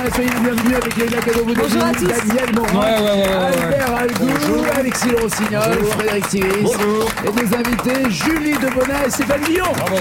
soyez les bienvenus avec Léna Cadot-Boudou, Daniel Morand, Albert Algou, Alexis Le Rossignol, Frédéric Thierry et nos invités Julie Debona et Stéphane Guillon. Bravo.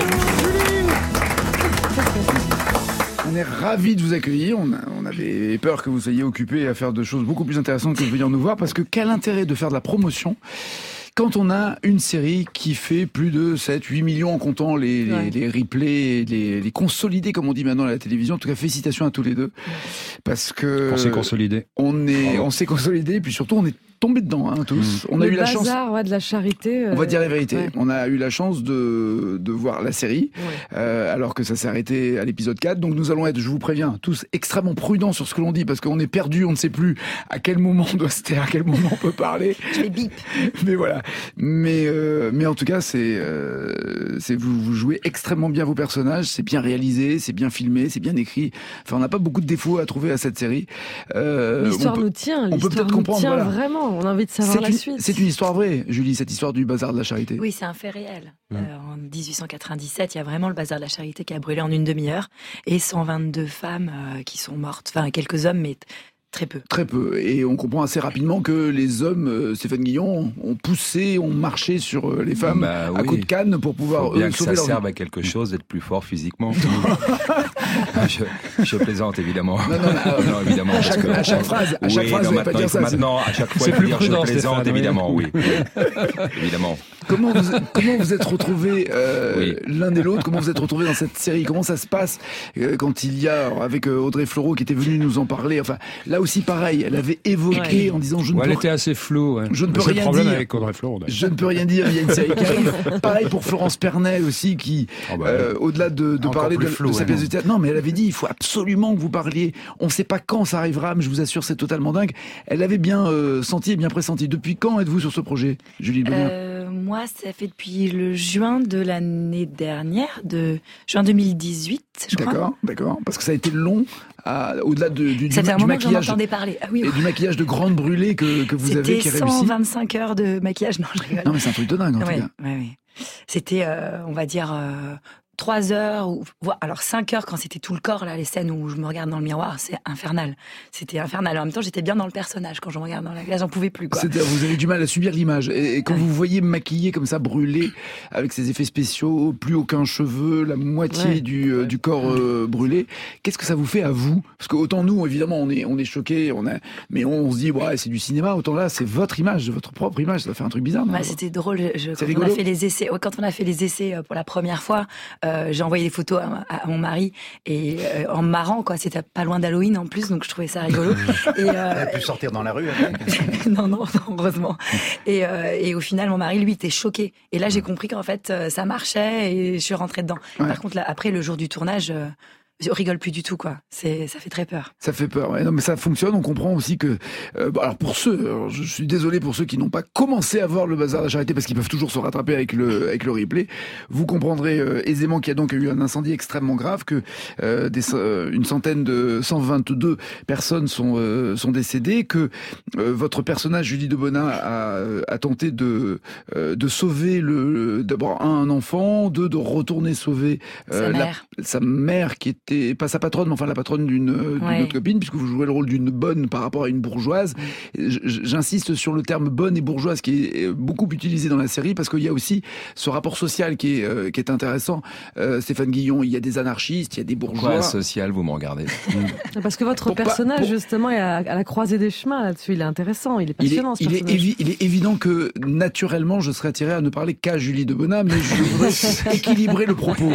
On est ravis de vous accueillir. On avait peur que vous soyez occupés à faire de choses beaucoup plus intéressantes que de venir nous voir, parce que quel intérêt de faire de la promotion quand on a une série qui fait plus de 7-8 millions en comptant les replays, les consolidés, comme on dit maintenant à la télévision. En tout cas, félicitations à tous les deux. Parce que on s'est consolidé. On s'est consolidé, puis surtout on est tombés dedans, tous. On a eu la chance. De la charité. On va dire la vérité. Ouais. On a eu la chance de voir la série, alors que ça s'est arrêté à l'épisode 4. Donc nous allons être, je vous préviens, tous extrêmement prudents sur ce que l'on dit, parce qu'on est perdu, on ne sait plus à quel moment on doit se taire, à quel moment on peut parler. Je fais bip. Mais voilà. Mais en tout cas, vous jouez extrêmement bien vos personnages. C'est bien réalisé, c'est bien filmé, c'est bien écrit. Enfin, on n'a pas beaucoup de défauts à trouver à cette série. L'histoire nous tient. On peut peut-être comprendre. Tient vraiment. On a envie de savoir la suite. C'est une histoire vraie, Julie, cette histoire du bazar de la charité. Oui, c'est un fait réel. En 1897, il y a vraiment le bazar de la charité qui a brûlé en une demi-heure et 122 femmes qui sont mortes. Enfin, quelques hommes, mais très peu. Très peu. Et on comprend assez rapidement que les hommes, Stéphane Guillon, ont marché sur les femmes à coups de canne pour pouvoir bien que sauver ça leur serve à quelque chose d'être plus fort physiquement. je plaisante, évidemment. Non, évidemment. À chaque phrase, vous n'allez pas dire ça. Maintenant, à chaque fois, il faut dire je plaisante, évidemment, oui. Évidemment. Comment vous êtes retrouvés l'un et l'autre? Comment vous êtes retrouvés dans cette série? Comment ça se passe quand il y a, avec Audrey Fleurot qui était venue nous en parler, enfin, là aussi pareil, elle avait évoqué en disant elle était assez floue. Je ne peux rien dire. Avec Audrey Fleurot. Je ne peux rien dire, il y a une série qui arrive. Pareil pour Florence Pernel aussi, qui, au-delà de parler de sa pièce de théâtre, non, mais elle avait dit, il faut absolument que vous parliez. On ne sait pas quand ça arrivera, mais je vous assure, c'est totalement dingue. Elle avait bien senti et bien pressenti. Depuis quand êtes-vous sur ce projet, Julie Debona? Moi, ça fait depuis le juin de l'année dernière, de juin 2018, je crois. D'accord. Parce que ça a été long, au-delà du maquillage. J'en entendais parler. Ah, oui. Et du maquillage de grande brûlée que vous avez, qui est réussi. C'était 125 heures de maquillage, non, je rigole. Non, mais c'est un truc de dingue, en tout cas. Oui. C'était, on va dire, 3 heures, alors 5 heures quand c'était tout le corps, là, les scènes où je me regarde dans le miroir, c'est infernal. C'était infernal. En même temps, j'étais bien dans le personnage. Quand je me regarde dans la glace, j'en pouvais plus, quoi. Vous avez du mal à subir l'image. Et quand vous voyez maquillée comme ça, brûlée, avec ses effets spéciaux, plus aucun cheveu, la moitié du corps brûlé, qu'est-ce que ça vous fait à vous? Parce que autant nous, évidemment, on est choqués, mais on se dit, c'est du cinéma. Autant là, c'est votre image, votre propre image. Ça fait un truc bizarre, non? C'était drôle. Quand on a fait les essais, quand on a fait les essais pour la première fois, j'ai envoyé des photos à mon mari et en marrant, quoi. C'était pas loin d'Halloween en plus, donc je trouvais ça rigolo. Elle a pu sortir dans la rue après. non, heureusement. Et au final, mon mari, lui, était choqué. Et là, j'ai compris qu'en fait, ça marchait et je suis rentrée dedans. Par contre, là, après, le jour du tournage, je rigole plus du tout, quoi. Ça fait très peur. Ça fait peur, Non, mais ça fonctionne. On comprend aussi que, alors je suis désolé pour ceux qui n'ont pas commencé à voir le bazar de la charité parce qu'ils peuvent toujours se rattraper avec le replay. Vous comprendrez aisément qu'il y a donc eu un incendie extrêmement grave, que une centaine de 122 personnes sont décédées, que votre personnage Julie Debona a tenté de sauver d'abord un enfant, de retourner sauver sa mère qui était pas sa patronne, mais enfin la patronne d'une autre copine, puisque vous jouez le rôle d'une bonne par rapport à une bourgeoise. J'insiste sur le terme bonne et bourgeoise qui est beaucoup utilisé dans la série, parce qu'il y a aussi ce rapport social qui est intéressant. Stéphane Guillon, il y a des anarchistes, il y a des bourgeois. Quoi, social, vous me regardez? Parce que votre personnage, justement, est à la croisée des chemins là-dessus. Il est intéressant, il est passionnant, ce personnage. Il est évident que, naturellement, je serais attiré à ne parler qu'à Julie Debona, mais je voudrais équilibrer le propos.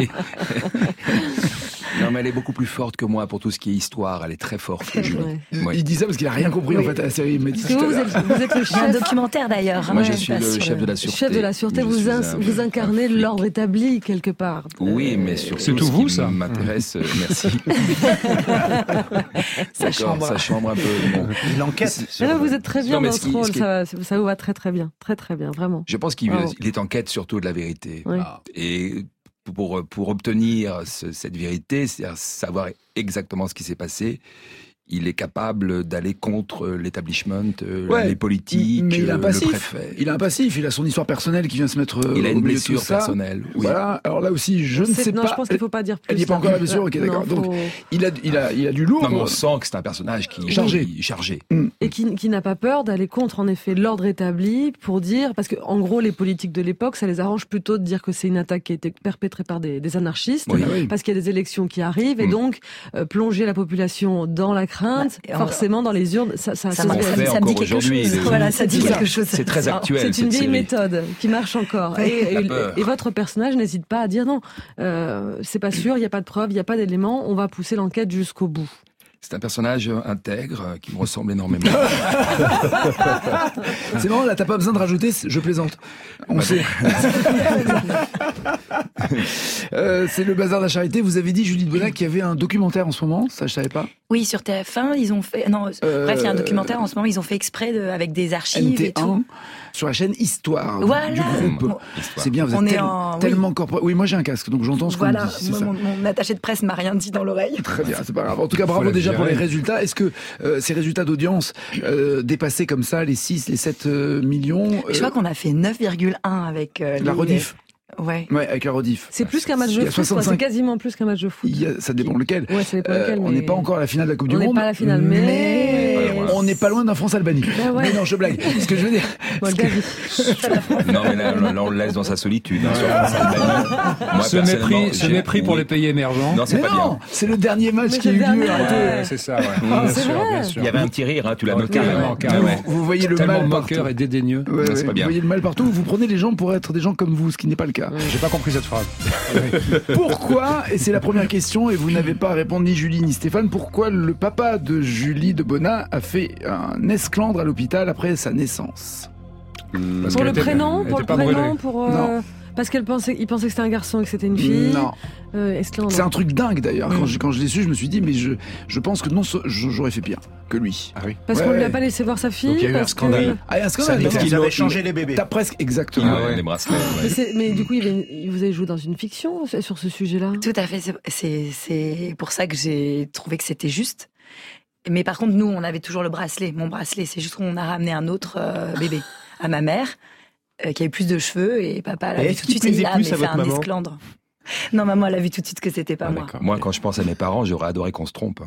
Non, mais elle est beaucoup plus forte que moi pour tout ce qui est histoire. Elle est très forte, Julie. Il dit ça parce qu'il a rien compris en fait à la série. Il m'a dit vous êtes le chef. Un documentaire d'ailleurs. Moi, je suis le chef de la sûreté. Chef de la sûreté, vous incarnez l'ordre établi quelque part. Oui, mais surtout, c'est tout vous, ça m'intéresse. Merci. Ça chambre un peu. L'enquête. Vous êtes très bien dans ce rôle. Ça vous va très très bien, vraiment. Je pense qu'il est en quête surtout de la vérité. Et pour obtenir cette vérité, c'est-à-dire savoir exactement ce qui s'est passé, il est capable d'aller contre l'établissement, les politiques, mais il a un le passif. préfet. Il a un passif, il a son histoire personnelle qui vient se mettre Il a au une milieu de tout blessure ça. personnelle. Oui. Voilà, alors là aussi, je ne sais non, pas. je pense qu'il ne faut pas dire plus. Elle n'y est pas encore la blessure, ok, d'accord. Non, Donc, il a du lourd. Non, mais on sent que c'est un personnage qui est chargé. Et qui n'a pas peur d'aller contre, en effet, l'ordre établi pour dire, parce que en gros, les politiques de l'époque, ça les arrange plutôt de dire que c'est une attaque qui a été perpétrée par des anarchistes, parce qu'il y a des élections qui arrivent, et donc plonger la population dans la crainte, forcément dans les urnes, ça me dit quelque chose. Voilà, ça dit quelque chose. C'est très actuel. C'est une vieille série. méthode qui marche encore. Et votre personnage n'hésite pas à dire non, c'est pas sûr, il n'y a pas de preuves, il n'y a pas d'éléments, on va pousser l'enquête jusqu'au bout. C'est un personnage intègre qui me ressemble énormément. C'est marrant, là, t'as pas besoin de rajouter, je plaisante. On sait. C'est le bazar de la charité. Vous avez dit, Julie de Bonac, qu'il y avait un documentaire en ce moment, ça je savais pas. Oui, sur TF1, ils ont fait... Non, bref, il y a un documentaire en ce moment, ils ont fait exprès avec des archives NT1, et tout. sur la chaîne Histoire Voilà. du groupe. Bon. C'est bien, vous êtes tellement corporel. Oui, moi j'ai un casque, donc j'entends ce qu'on Voilà, dit. C'est ça. mon attaché de presse m'a rien dit dans l'oreille. Très bien, c'est pas grave. En tout cas, bravo déjà pour les résultats. Est-ce que ces résultats d'audience dépassaient comme ça les 6, les 7 millions Je crois qu'on a fait 9,1 avec la rediff. Ouais, avec la rediff. C'est plus qu'un match de foot, c'est quasiment plus qu'un match de foot. Ça dépend lequel. Ouais, ça dépend lequel. On n'est pas encore à la finale de la Coupe du Monde. On n'est pas à la finale, mais on n'est pas loin d'un France-Albanie. Mais non, je blague. Ce que je veux dire. Non, mais là, on le laisse dans sa solitude. Ce mépris pour les pays émergents. Non, c'est pas bien. C'est le dernier match qui a eu lieu. C'est ça, bien sûr. Il y avait un petit rire, tu l'as noté. Vous voyez le mal moqueur et dédaigneux. C'est pas bien. Vous voyez le mal partout. Vous prenez les gens pour être des gens comme vous, ce qui n'est pas le cas. J'ai pas compris cette phrase. Pourquoi, et c'est la première question, et vous n'avez pas répondu ni Julie ni Stéphane, pourquoi le papa de Julie de Bonac a fait un esclandre à l'hôpital après sa naissance? Pour le prénom, parce qu'il pensait que c'était un garçon et que c'était une fille. Non. C'est un truc dingue d'ailleurs. Quand je l'ai su, je me suis dit, mais je pense que non, j'aurais fait pire que lui. Ah oui. Parce qu'on ne lui a pas laissé voir sa fille. Donc il y a eu un scandale. Un scandale. Parce qu'ils avaient changé les bébés. T'as presque exactement. Les bracelets. Mais du coup, vous avez joué dans une fiction sur ce sujet-là. Tout à fait. C'est pour ça que j'ai trouvé que c'était juste. Mais par contre, nous, on avait toujours le bracelet. Mon bracelet, c'est juste qu'on a ramené un autre bébé à ma mère. Qui avait plus de cheveux et papa l'a vu tout de suite et il a fait un esclandre. Non, maman, elle a vu tout de suite que c'était pas moi. Moi, quand je pense à mes parents, j'aurais adoré qu'on se trompe.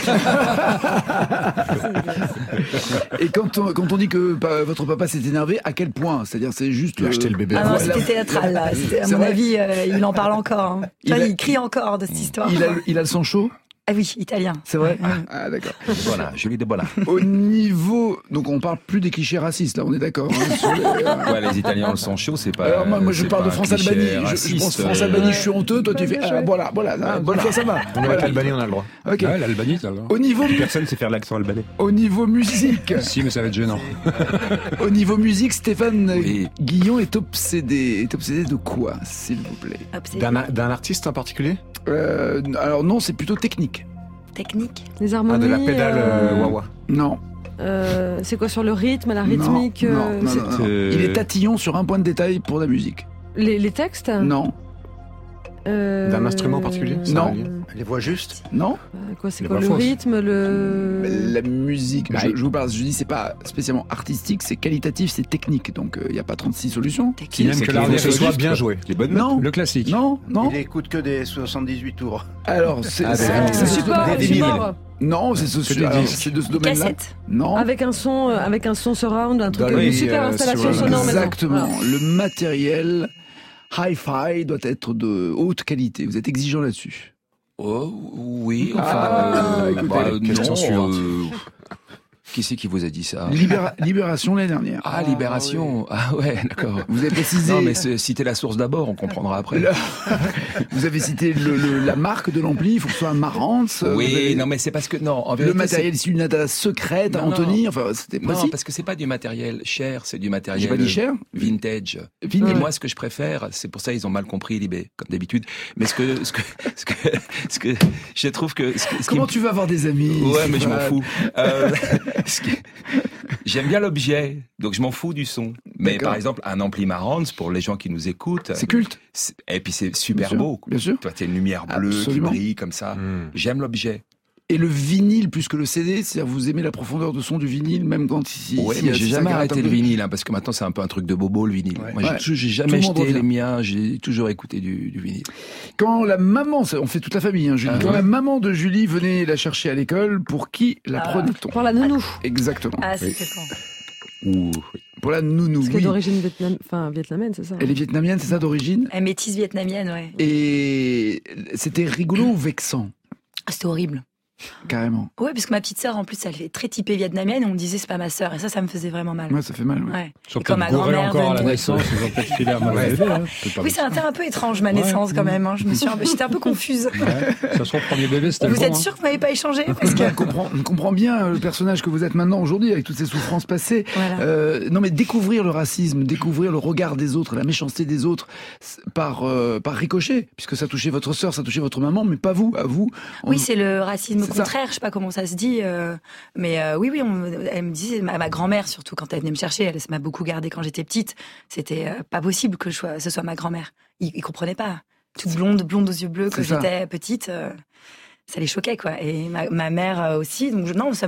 Et quand on dit que votre papa s'est énervé, à quel point? C'est-à-dire, c'est juste acheter le bébé. Ah non, c'était théâtral là. À mon avis, il en parle encore. Il crie encore de cette histoire. Il a le sang chaud? Ah oui, italien. C'est vrai? Ah, d'accord. Voilà, Julie de Bonac. Au niveau... Donc, on parle plus des clichés racistes, là, on est d'accord. Les Italiens le sang chaud, c'est pas... Alors, moi, je parle de France-Albanie. Je pense France-Albanie, je suis honteux. Toi, tu fais... Voilà. Bonne fois, ça va. On est avec l'Albanie, on a le droit. Ok. L'Albanie, t'as le droit. Au niveau... Personne sait faire l'accent albanais. Au niveau musique... Si, mais ça va être gênant. Au niveau musique, Stéphane Guillon est obsédé. Est obsédé de quoi, s'il vous plaît? D'un artiste en particulier? Alors non, c'est plutôt technique. Technique. Les harmonies. De la pédale wah-wah. Non. C'est quoi sur le rythme, la rythmique? Non. Il est tatillon sur un point de détail pour la musique. Les textes? Non. D'un instrument particulier? Non. Les voix justes? Non. C'est quoi le rythme, La musique, je vous parle, je dis c'est pas spécialement artistique, c'est qualitatif, c'est technique, donc il n'y a pas 36 solutions. Qui n'aime que l'art ce soit bien joué. Non. Le classique. Non. Il écoute que des 78 tours. Alors, c'est support. Non, c'est de ce domaine-là. Cassette. Non. Avec un son surround, un truc, une super installation sonore. Exactement. Le matériel hi-fi doit être de haute qualité. Vous êtes exigeant là-dessus. Oh, oui. Question suivante. Qui c'est qui vous a dit ça? Libération l'année dernière. Ah, Libération. Ah ouais, d'accord. Vous avez précisé... Non, mais citez la source d'abord, on comprendra après. Vous avez cité la marque de l'ampli, il faut que ce soit un Marantz. Oui, non, mais c'est parce que... Non, en vérité, le matériel issu d'une data secrète, Anthony, enfin, c'était précis. Non, parce que c'est pas du matériel cher, c'est du matériel... J'ai pas dit cher. Vintage. Et moi, ce que je préfère, c'est pour ça ils ont mal compris Libé, comme d'habitude. Mais ce que je trouve que... Comment tu vas avoir des amis? Ouais, mais je m'en fous. J'aime bien l'objet, donc je m'en fous du son. Mais par exemple, un ampli Marantz, pour les gens qui nous écoutent... C'est culte. Et puis c'est super beau. Bien sûr. Toi, t'as une lumière bleue qui brille comme ça. J'aime l'objet. Et le vinyle plus que le CD, c'est-à-dire vous aimez la profondeur de son du vinyle, même quand ouais, mais j'ai jamais arrêté le vinyle, hein, parce que maintenant c'est un peu un truc de bobo le vinyle. Ouais. Moi, j'ai jamais acheté les miens, j'ai toujours écouté du vinyle. Quand la maman, on fait toute la famille, hein, Julie. Quand la maman de Julie venait la chercher à l'école, pour qui la prenait-on? Pour la nounou. Exactement. Ah, c'était quand? Pour la nounou, parce qu'elle est d'origine vietnamienne, c'est ça? Elle est vietnamienne, c'est ça, d'origine? Elle est métisse vietnamienne, ouais. Et c'était rigolo ou vexant? C'était horrible. Carrément. Ouais, parce que ma petite sœur, en plus, elle est très typée vietnamienne, et on me disait c'est pas ma sœur, et ça me faisait vraiment mal. Ouais, ça fait mal. Ouais. Ils sont et quand ma grand-mère encore à la naissance, ils ont peut-être filé à mal élevé. Oui, c'est un peu étrange, ma naissance, quand même. Hein. J'étais un peu confuse. Ouais. Ça se trouve, premier bébé, c'était Vous êtes sûr que vous m'avez pas échangé parce que... on comprend bien le personnage que vous êtes maintenant aujourd'hui, avec toutes ces souffrances passées. Voilà. Non, mais découvrir le racisme, découvrir le regard des autres, la méchanceté des autres, par ricochet, puisque ça touchait votre sœur, ça touchait votre maman, mais pas vous, à vous. Oui, c'est le racisme contraire, je sais pas comment ça se dit, mais oui, elle me disait, ma grand-mère surtout, quand elle venait me chercher, elle m'a beaucoup gardée quand j'étais petite, c'était pas possible que ce soit ma grand-mère. Ils comprenaient pas. Toute blonde aux yeux bleus, quand j'étais petite, ça les choquait, quoi. Et ma mère aussi, donc ça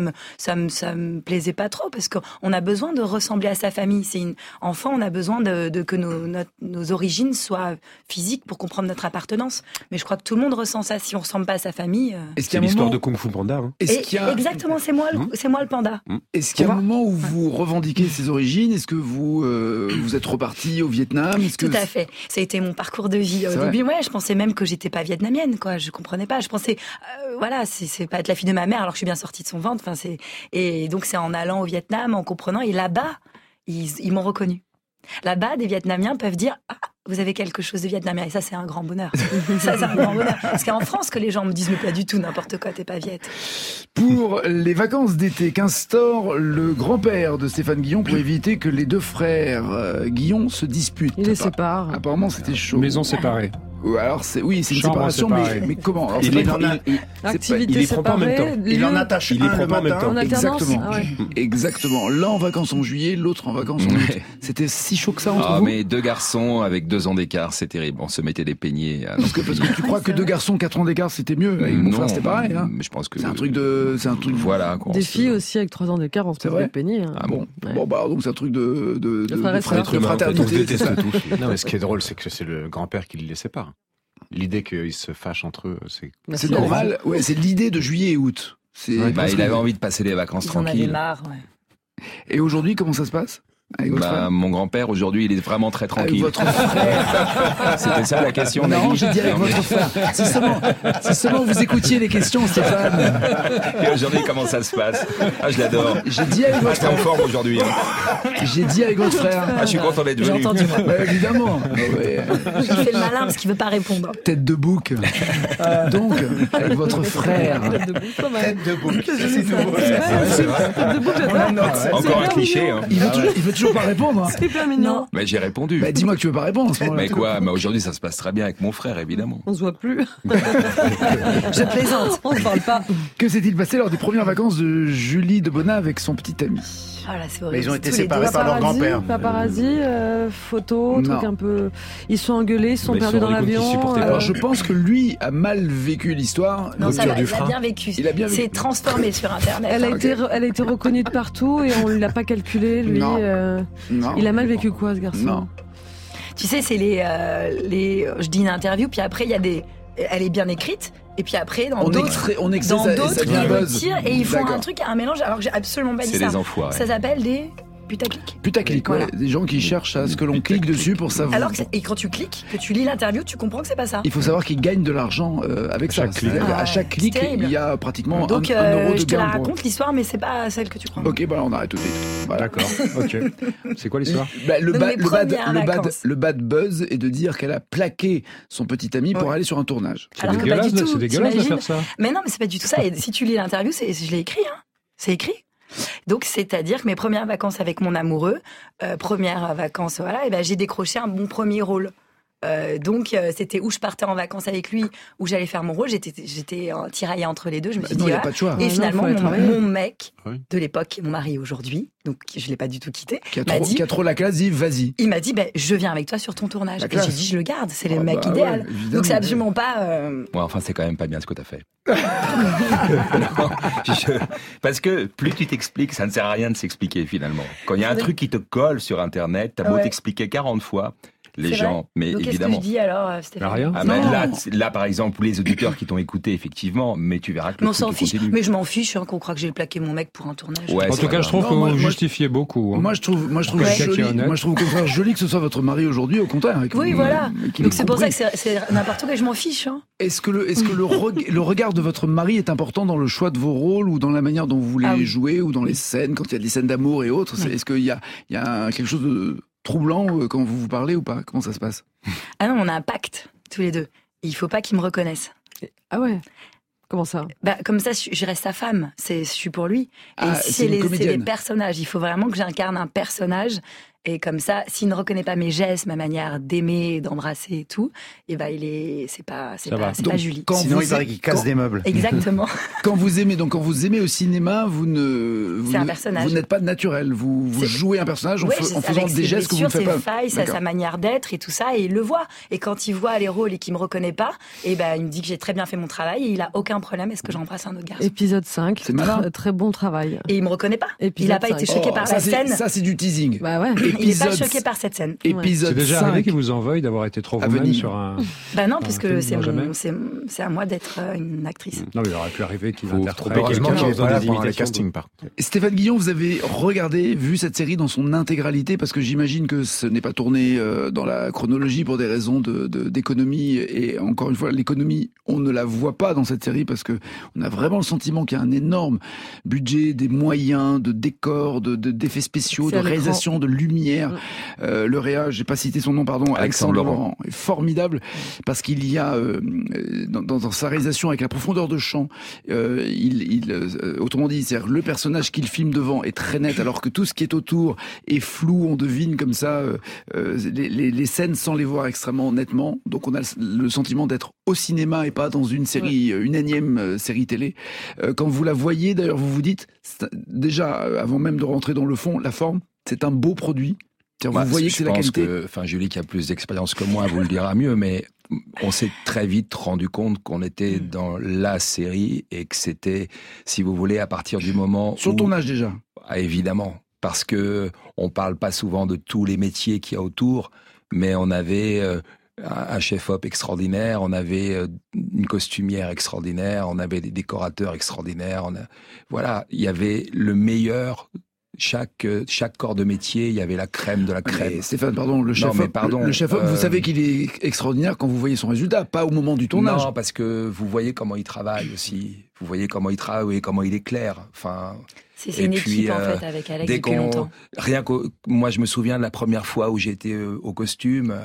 me plaisait pas trop, parce qu'on a besoin de ressembler à sa famille. Enfant, on a besoin que nos origines soient physiques pour comprendre notre appartenance. Mais je crois que tout le monde ressent ça. Si on ressemble pas à sa famille. C'est l'histoire de Kung Fu Panda. Hein. Exactement, c'est moi le panda. Est-ce qu'il y a un moment où vous revendiquez ces origines? Est-ce que vous êtes reparti au Vietnam? Tout à fait. Ça a été mon parcours de vie. Au début, je pensais même que j'étais pas vietnamienne, quoi. Je comprenais pas. Je pensais, voilà, c'est pas être la fille de ma mère alors que je suis bien sortie de son ventre. Et donc c'est en allant au Vietnam, en comprenant. Et là-bas, ils m'ont reconnue. Là-bas, des Vietnamiens peuvent dire vous avez quelque chose de vietnamien. Et ça, c'est un grand bonheur. Ça, c'est un grand bonheur. Parce qu'en France, que les gens me disent mais pas du tout, n'importe quoi, t'es pas viette. Pour les vacances d'été qu'instaure le grand-père de Stéphane Guillon pour éviter que les deux frères Guillon se disputent. Il les sépare. Apparemment, c'était chaud. Maison séparée. Alors c'est une séparation, mais comment? Alors, activité il prend pas en même temps. Il en attache un le matin. En alternance. Exactement. L'un en vacances en juillet, l'autre en vacances en août. C'était si chaud que ça entre vous? Mais deux garçons avec 2 ans d'écart, c'est terrible. On se mettait des peignets. Parce que tu crois que 2 garçons 4 ans d'écart c'était mieux? Avec mon frère c'était pareil. Hein. Mais je pense que c'est un truc. Voilà. Des filles aussi avec 3 ans d'écart, on se met des peignets. Hein. Ah bon? Bon bah donc c'est un truc de fraternité. Non mais ce qui est drôle, c'est que c'est le grand-père qui les sépare. L'idée qu'ils se fâchent entre eux, c'est normal. Ouais, c'est l'idée de juillet et août. Il avait envie de passer les vacances tranquilles. Il en avait marre, Et aujourd'hui, comment ça se passe? Mon grand-père aujourd'hui il est vraiment très tranquille. Avec votre frère. C'était ça la question? Non, j'ai dit avec votre frère. Si seulement vous écoutiez les questions, Stéphane. Et aujourd'hui comment ça se passe? Je l'adore. J'ai dit avec votre frère. en forme aujourd'hui. J'ai dit avec votre frère. Je suis content d'être venu. J'ai entendu. Évidemment. Il fait le malin parce qu'il veut pas répondre. Tête de bouc. Donc avec votre frère. Tête de bouc, quand même. Tête de bouc. C'est vrai. Tête de bouc, Encore un cliché. Il veut toujours pas répondre. C'est hyper mignon. Mais j'ai répondu. Dis-moi que tu veux pas répondre. À ce moment-là. Mais quoi? Mais aujourd'hui ça se passe très bien avec mon frère évidemment. On se voit plus. Je plaisante. On ne parle pas. Que s'est-il passé lors des premières vacances de Julie de Bonnat avec son petit ami? C'est horrible. Ils ont été séparés par leur grand-père. Paparazzi, photos, trucs un peu. Ils sont engueulés, ils sont perdus dans l'avion. Alors je pense que lui a mal vécu l'histoire. Non, il a bien vécu. C'est transformé sur Internet. Elle a été reconnue de partout et on l'a pas calculé. Lui, il a mal vécu quoi, ce garçon? Non. Tu sais, c'est je dis une interview, puis après il y a elle est bien écrite. Et puis après, dans d'autres, ils retirent et ils font un mélange, alors que j'ai absolument pas dit ça. C'est des enfoirés. Ça s'appelle des putaclic. Putaclic, voilà. Des gens qui cherchent à ce que l'on clique dessus pour savoir. Alors et quand tu cliques, que tu lis l'interview, tu comprends que c'est pas ça. Il faut savoir qu'ils gagnent de l'argent avec ça. À chaque clic, il y a pratiquement donc, 1 euro de gain. Je te la raconte l'histoire, mais c'est pas celle que tu crois. Ok, on arrête tout de suite. Voilà. D'accord, ok. C'est quoi l'histoire? Le bad buzz est de dire qu'elle a plaqué son petit ami pour aller sur un tournage. C'est dégueulasse de faire ça. Mais non, mais c'est pas du tout ça. Et si tu lis l'interview, je l'ai écrit. C'est écrit. Donc, c'est-à-dire que mes premières vacances avec mon amoureux, premières vacances, j'ai décroché un bon premier rôle. Donc c'était où je partais en vacances avec lui, où j'allais faire mon rôle. J'étais tiraillée entre les deux. Je me suis dit, il n'y a pas de choix. Et finalement, mon mec de l'époque, mon mari aujourd'hui, donc je l'ai pas du tout quitté, qui a trop la classe, dit vas-y. Il m'a dit, je viens avec toi sur ton tournage. Et j'ai dit, je le garde, c'est le mec idéal. Ouais, donc c'est absolument pas. Ouais, enfin c'est quand même pas bien ce que t'as fait. Non, parce que plus tu t'expliques, ça ne sert à rien de s'expliquer finalement. Quand il y a un truc qui te colle sur Internet, t'as beau t'expliquer 40 fois. Les gens, mais donc, évidemment. Qu'est-ce que je dis alors, Stéphane? Rien. Là, par exemple, les auditeurs qui t'ont écouté, effectivement, mais tu verras que le on s'en fiche. Mais je m'en fiche qu'on croit que j'ai plaqué mon mec pour un tournage. Ouais, en tout cas, je trouve que vous justifiez beaucoup. Moi, je trouve au contraire joli que ce soit votre mari aujourd'hui, au contraire. Oui, voilà. Donc c'est pour ça que c'est n'importe quoi, je m'en fiche. Est-ce que le regard de votre mari est important dans le choix de vos rôles ou dans la manière dont vous voulez jouer ou dans les scènes, quand il y a des scènes d'amour et autres? Est-ce qu'il y a quelque chose de troublant quand vous vous parlez ou pas? Comment ça se passe? Ah non, on a un pacte, tous les deux. Il faut pas qu'il me reconnaisse. Ah ouais? Comment ça? Comme ça, je reste sa femme. Je suis pour lui. Et c'est les personnages. Il faut vraiment que j'incarne un personnage. Et comme ça, s'il ne reconnaît pas mes gestes, ma manière d'aimer, d'embrasser et tout, et c'est pas Julie. Sinon, il paraît qu'il casse des meubles. Exactement. Quand vous aimez au cinéma, vous n'êtes pas naturel. Vous jouez un personnage en faisant des gestes que vous ne faites pas. Ses failles, sa manière d'être et tout ça, et il le voit. Et quand il voit les rôles et qu'il me reconnaît pas, il me dit que j'ai très bien fait mon travail et il a aucun problème. Est-ce que j'embrasse un autre garçon? Épisode 5. C'est malin. Très bon travail. Et il me reconnaît pas. Il a pas été choqué par la scène. Ça, c'est du teasing. Bah ouais. Il n'est pas choqué par cette scène. Épisode 5. C'est déjà arrivé qu'il vous en veuille d'avoir été trop vous-même sur un... non, parce que c'est à moi d'être une actrice. Non, mais il aurait pu arriver qu'il interprète quelqu'un qui est pas là pendant les castings. Stéphane Guillon, vous avez vu cette série dans son intégralité, parce que j'imagine que ce n'est pas tourné dans la chronologie pour des raisons d'économie. Et encore une fois, l'économie, on ne la voit pas dans cette série parce que on a vraiment le sentiment qu'il y a un énorme budget, des moyens, de décors, d'effets spéciaux, de réalisation, de lumière. Le réa, j'ai pas cité son nom, pardon, Alexandre Laurent, est formidable parce qu'il y a dans sa réalisation avec la profondeur de champ, autrement dit, c'est-à-dire le personnage qu'il filme devant est très net, alors que tout ce qui est autour est flou. On devine comme ça les scènes sans les voir extrêmement nettement. Donc on a le sentiment d'être au cinéma et pas dans une série, une énième série télé. Quand vous la voyez, d'ailleurs, vous vous dites déjà avant même de rentrer dans le fond, la forme. C'est un beau produit. Vous voyez que c'est la qualité. Julie, qui a plus d'expérience que moi, vous le dira mieux, mais on s'est très vite rendu compte qu'on était dans la série et que c'était, si vous voulez, à partir du moment Sur ton âge déjà. Évidemment, parce que on parle pas souvent de tous les métiers qu'il y a autour, mais on avait un chef-op extraordinaire, on avait une costumière extraordinaire, on avait des décorateurs extraordinaires. Voilà, il y avait le meilleur. Chaque corps de métier, il y avait la crème de la crème. Stéphane, pardon, le chef-op, vous savez qu'il est extraordinaire quand vous voyez son résultat, pas au moment du tournage. Non, parce que vous voyez comment il travaille aussi. Vous voyez comment il travaille et comment il est clair. Enfin, c'est une équipe en fait avec Alex depuis longtemps. Moi, je me souviens de la première fois où j'étais au costume,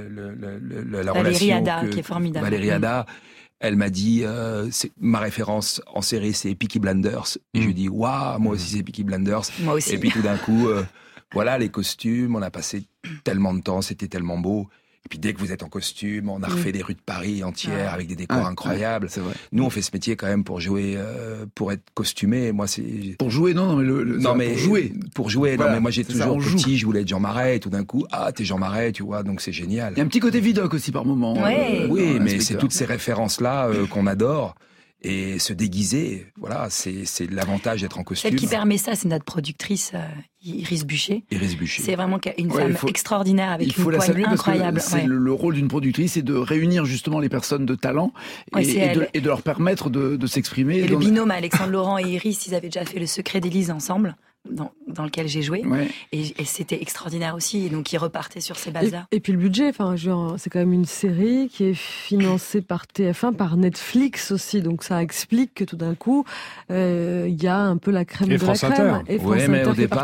la Valérie relation Ada, qui est formidable. Valérie Ada. Elle m'a dit, ma référence en série, c'est Peaky Blinders. Et je lui dis, waouh, moi aussi c'est Peaky Blinders. Moi aussi. Et puis tout d'un coup, voilà, les costumes, on a passé tellement de temps, c'était tellement beau. Et puis dès que vous êtes en costume, on a refait les rues de Paris entières avec des décors incroyables. C'est vrai. Nous, on fait ce métier quand même pour jouer, pour être costumé. Moi, c'est pour jouer, pour jouer. Voilà, non, mais moi j'ai toujours petit, je voulais être Jean Marais. Et tout d'un coup, t'es Jean Marais, tu vois. Donc c'est génial. Il y a un petit côté Vidocq aussi par moment. Oui, mais c'est toutes ces références là qu'on adore. Et se déguiser, voilà, c'est l'avantage d'être en costume. Celle qui permet ça, c'est notre productrice Iris Bucher. Iris Bucher. C'est vraiment une femme extraordinaire avec une poigne incroyable. C'est le rôle d'une productrice, c'est de réunir justement les personnes de talent et de leur permettre de s'exprimer. Et le binôme Alexandre Laurent et Iris, ils avaient déjà fait Le Secret d'Élise ensemble. Dans lequel j'ai joué et c'était extraordinaire aussi, et donc ils repartaient sur ces bases-là. Et puis le budget, c'est quand même une série qui est financée par TF1, par Netflix aussi, donc ça explique que tout d'un coup il y a un peu la crème de la crème. Oui, mais au départ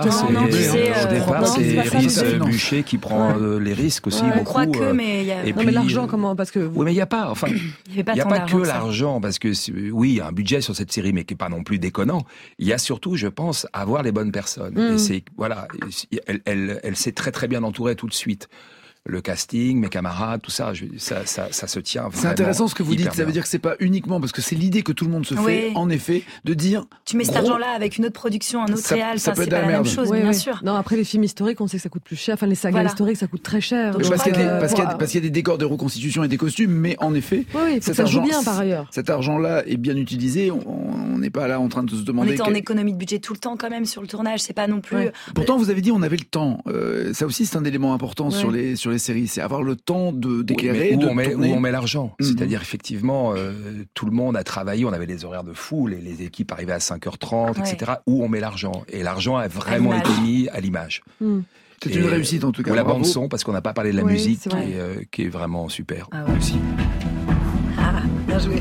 c'est Iris Bucher qui prend les risques aussi. On croit que, mais il y a... Non, mais l'argent, comment? Parce que oui, mais il n'y a pas, il n'y a pas que l'argent, parce que oui, il y a un budget sur cette série, mais qui n'est pas non plus déconnant. Il y a surtout, je pense, avoir les bonnes personnes. Et c'est, voilà, elle s'est très très bien entourée tout de suite. le casting, mes camarades, tout ça, ça se tient vraiment. C'est intéressant ce que vous dites, ça bien. veut dire que c'est pas uniquement, parce que c'est l'idée que tout le monde se fait, en effet, de dire... Tu mets cet argent-là avec une autre production, un autre réal, c'est pas la même chose, bien sûr. Non, après les films historiques, on sait que ça coûte plus cher, enfin les sagas historiques, ça coûte très cher. Parce qu'il y a des décors de reconstitution et des costumes, mais en effet, ça joue bien par ailleurs. Cet argent-là est bien utilisé, on n'est pas là en train de se demander... On était en économie de budget tout le temps quand même sur le tournage, c'est pas non plus... Ouais. Pourtant, vous avez dit on avait le temps. Ça aussi, c'est un élément important sur les séries, c'est avoir le temps d'éclairer, où on met l'argent. C'est-à-dire, effectivement, tout le monde a travaillé, on avait des horaires de fou, les équipes arrivaient à 5h30, etc. Où on met l'argent. Et l'argent a vraiment été mis à l'image. C'est une réussite en tout cas. Ou la bande-son, parce qu'on n'a pas parlé de la musique, qui est vraiment super aussi. Ah, bien joué.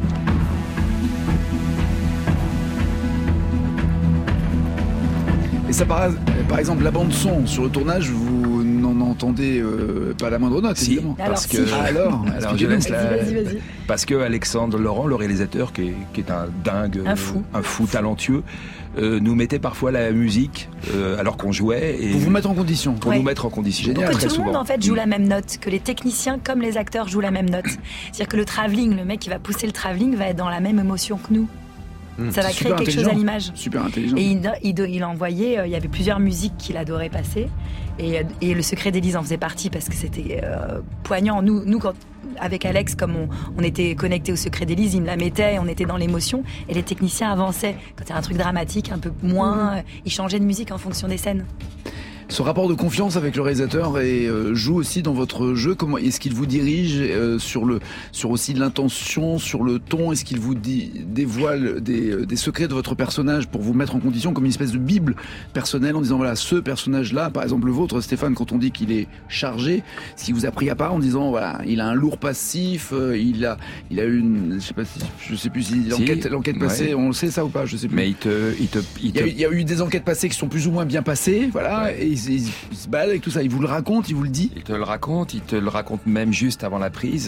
Et ça, par exemple, la bande-son sur le tournage, vous n'en entendez pas la moindre note, évidemment. Parce que... Alors je laisse vas-y. Parce que Alexandre Laurent, le réalisateur, qui est un dingue, un fou talentueux, nous mettait parfois la musique alors qu'on jouait. Et pour vous mettre en condition. Pour nous mettre en condition. Génial. Pour que tout le monde, en fait, joue la même note, que les techniciens comme les acteurs jouent la même note. C'est-à-dire que le travelling, le mec qui va pousser le travelling va être dans la même émotion que nous. Ça va créer quelque chose à l'image. Super intelligent. Et il envoyait, il y avait plusieurs musiques qu'il adorait passer. Et Le Secret d'Élise en faisait partie parce que c'était poignant. Nous quand, avec Alex, comme on était connectés au Secret d'Élise, il me la mettait, on était dans l'émotion. Et les techniciens avançaient. Quand il y a un truc dramatique, un peu moins, ils changeaient de musique en fonction des scènes. Ce rapport de confiance avec le réalisateur joue aussi dans votre jeu. Comment est-ce qu'il vous dirige sur aussi l'intention, sur le ton? Est-ce qu'il vous dévoile des secrets de votre personnage pour vous mettre en condition comme une espèce de bible personnelle en disant voilà, ce personnage-là, par exemple le vôtre, Stéphane, quand on dit qu'il est chargé, ce qui vous a pris à part en disant voilà, il a un lourd passif, il a une, je sais plus si l'enquête passée, on le sait ça ou pas, je sais plus. Mais il y a eu des enquêtes passées qui sont plus ou moins bien passées, voilà. Et il se balade avec tout ça, il vous le raconte, il vous le dit. Il te le raconte même juste avant la prise.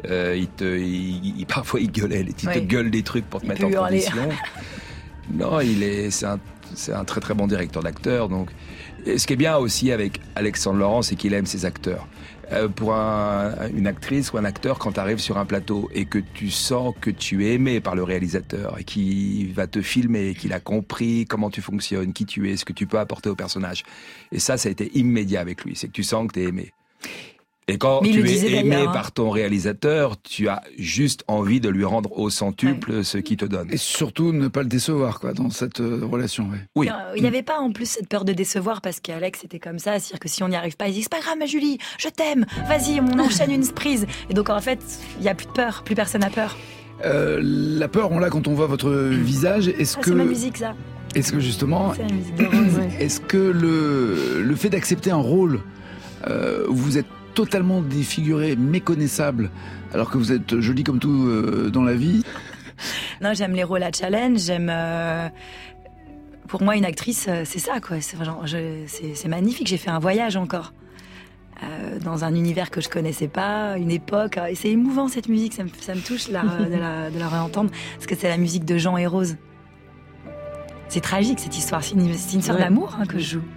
Parfois il gueulait, il te gueule des trucs pour te mettre en condition. Non, c'est un très très bon directeur d'acteurs. Donc, et ce qui est bien aussi avec Alexandre Laurent, c'est qu'il aime ses acteurs. Pour une actrice ou un acteur, quand tu arrives sur un plateau et que tu sens que tu es aimé par le réalisateur et qu'il va te filmer, qu'il a compris comment tu fonctionnes, qui tu es, ce que tu peux apporter au personnage. Et ça a été immédiat avec lui. C'est que tu sens que tu es aimé. Et quand tu es aimé par ton réalisateur, tu as juste envie de lui rendre au centuple ce qu'il te donne. Et surtout ne pas le décevoir dans cette relation. Ouais. Oui. Il n'y avait pas en plus cette peur de décevoir parce qu'Alex était comme ça, c'est-à-dire que si on n'y arrive pas, il dit c'est pas grave ma Julie, je t'aime, vas-y on enchaîne une prise. Et donc en fait il n'y a plus de peur, plus personne n'a peur. La peur on l'a quand on voit votre visage. C'est ma musique ça. Est-ce que justement, c'est la musique de Rose. Est-ce que le fait d'accepter un rôle, vous êtes totalement défiguré, méconnaissable, alors que vous êtes jolie comme tout dans la vie? Non, j'aime les rôles à challenge, j'aime... Pour moi, une actrice, c'est ça, quoi. C'est magnifique, j'ai fait un voyage encore. Dans un univers que je connaissais pas, une époque. Et c'est émouvant, cette musique, ça me touche de la réentendre, parce que c'est la musique de Jean et Rose. C'est tragique, cette histoire. C'est une histoire d'amour que je joue.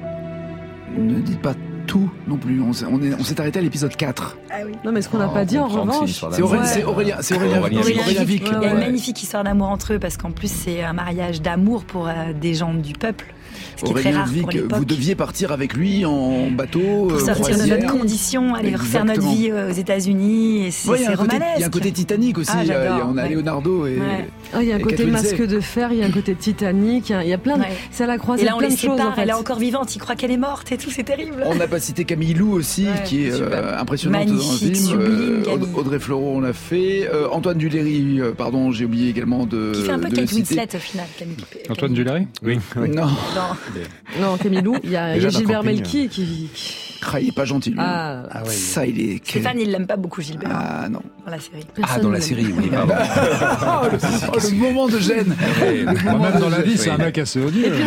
Ne dites pas tout non plus. On s'est arrêté à l'épisode 4. Ah oui. Non, mais ce qu'on n'a pas dit en revanche, c'est Aurélien Vic. Il y a une magnifique histoire d'amour entre eux parce qu'en plus c'est un mariage d'amour pour des gens du peuple. Ce qui est très rare pour l'époque. Vous deviez partir avec lui en bateau. Pour sortir de notre condition, aller refaire notre vie aux États-Unis. Et c'est romanesque. Il y a un côté Titanic aussi. On a Leonardo et. Il y a un côté masque de fer, il y a un côté Titanic, il y a plein de. C'est à la croisée de plein de choses. En fait. Elle est encore vivante, il croit qu'elle est morte et tout, c'est terrible. On n'a pas cité Camille Lou aussi, qui est impressionnante dans le film. Sublime, Audrey Fleurot, on l'a fait. Antoine Duléry, pardon, j'ai oublié également de. Qui fait un peu Kate Winslet au final, Camille. Antoine Duléry ? Oui. Non, Camille Lou, il y a Gilbert Melki qui. Il est pas gentil, lui. Oui. Ça, il est. Stéphane, il l'aime pas beaucoup, Gilbert. Ah non. Dans la série. Dans la série, oui. Le moment de gêne. Même dans la vie, c'est un mec assez odieux. Et puis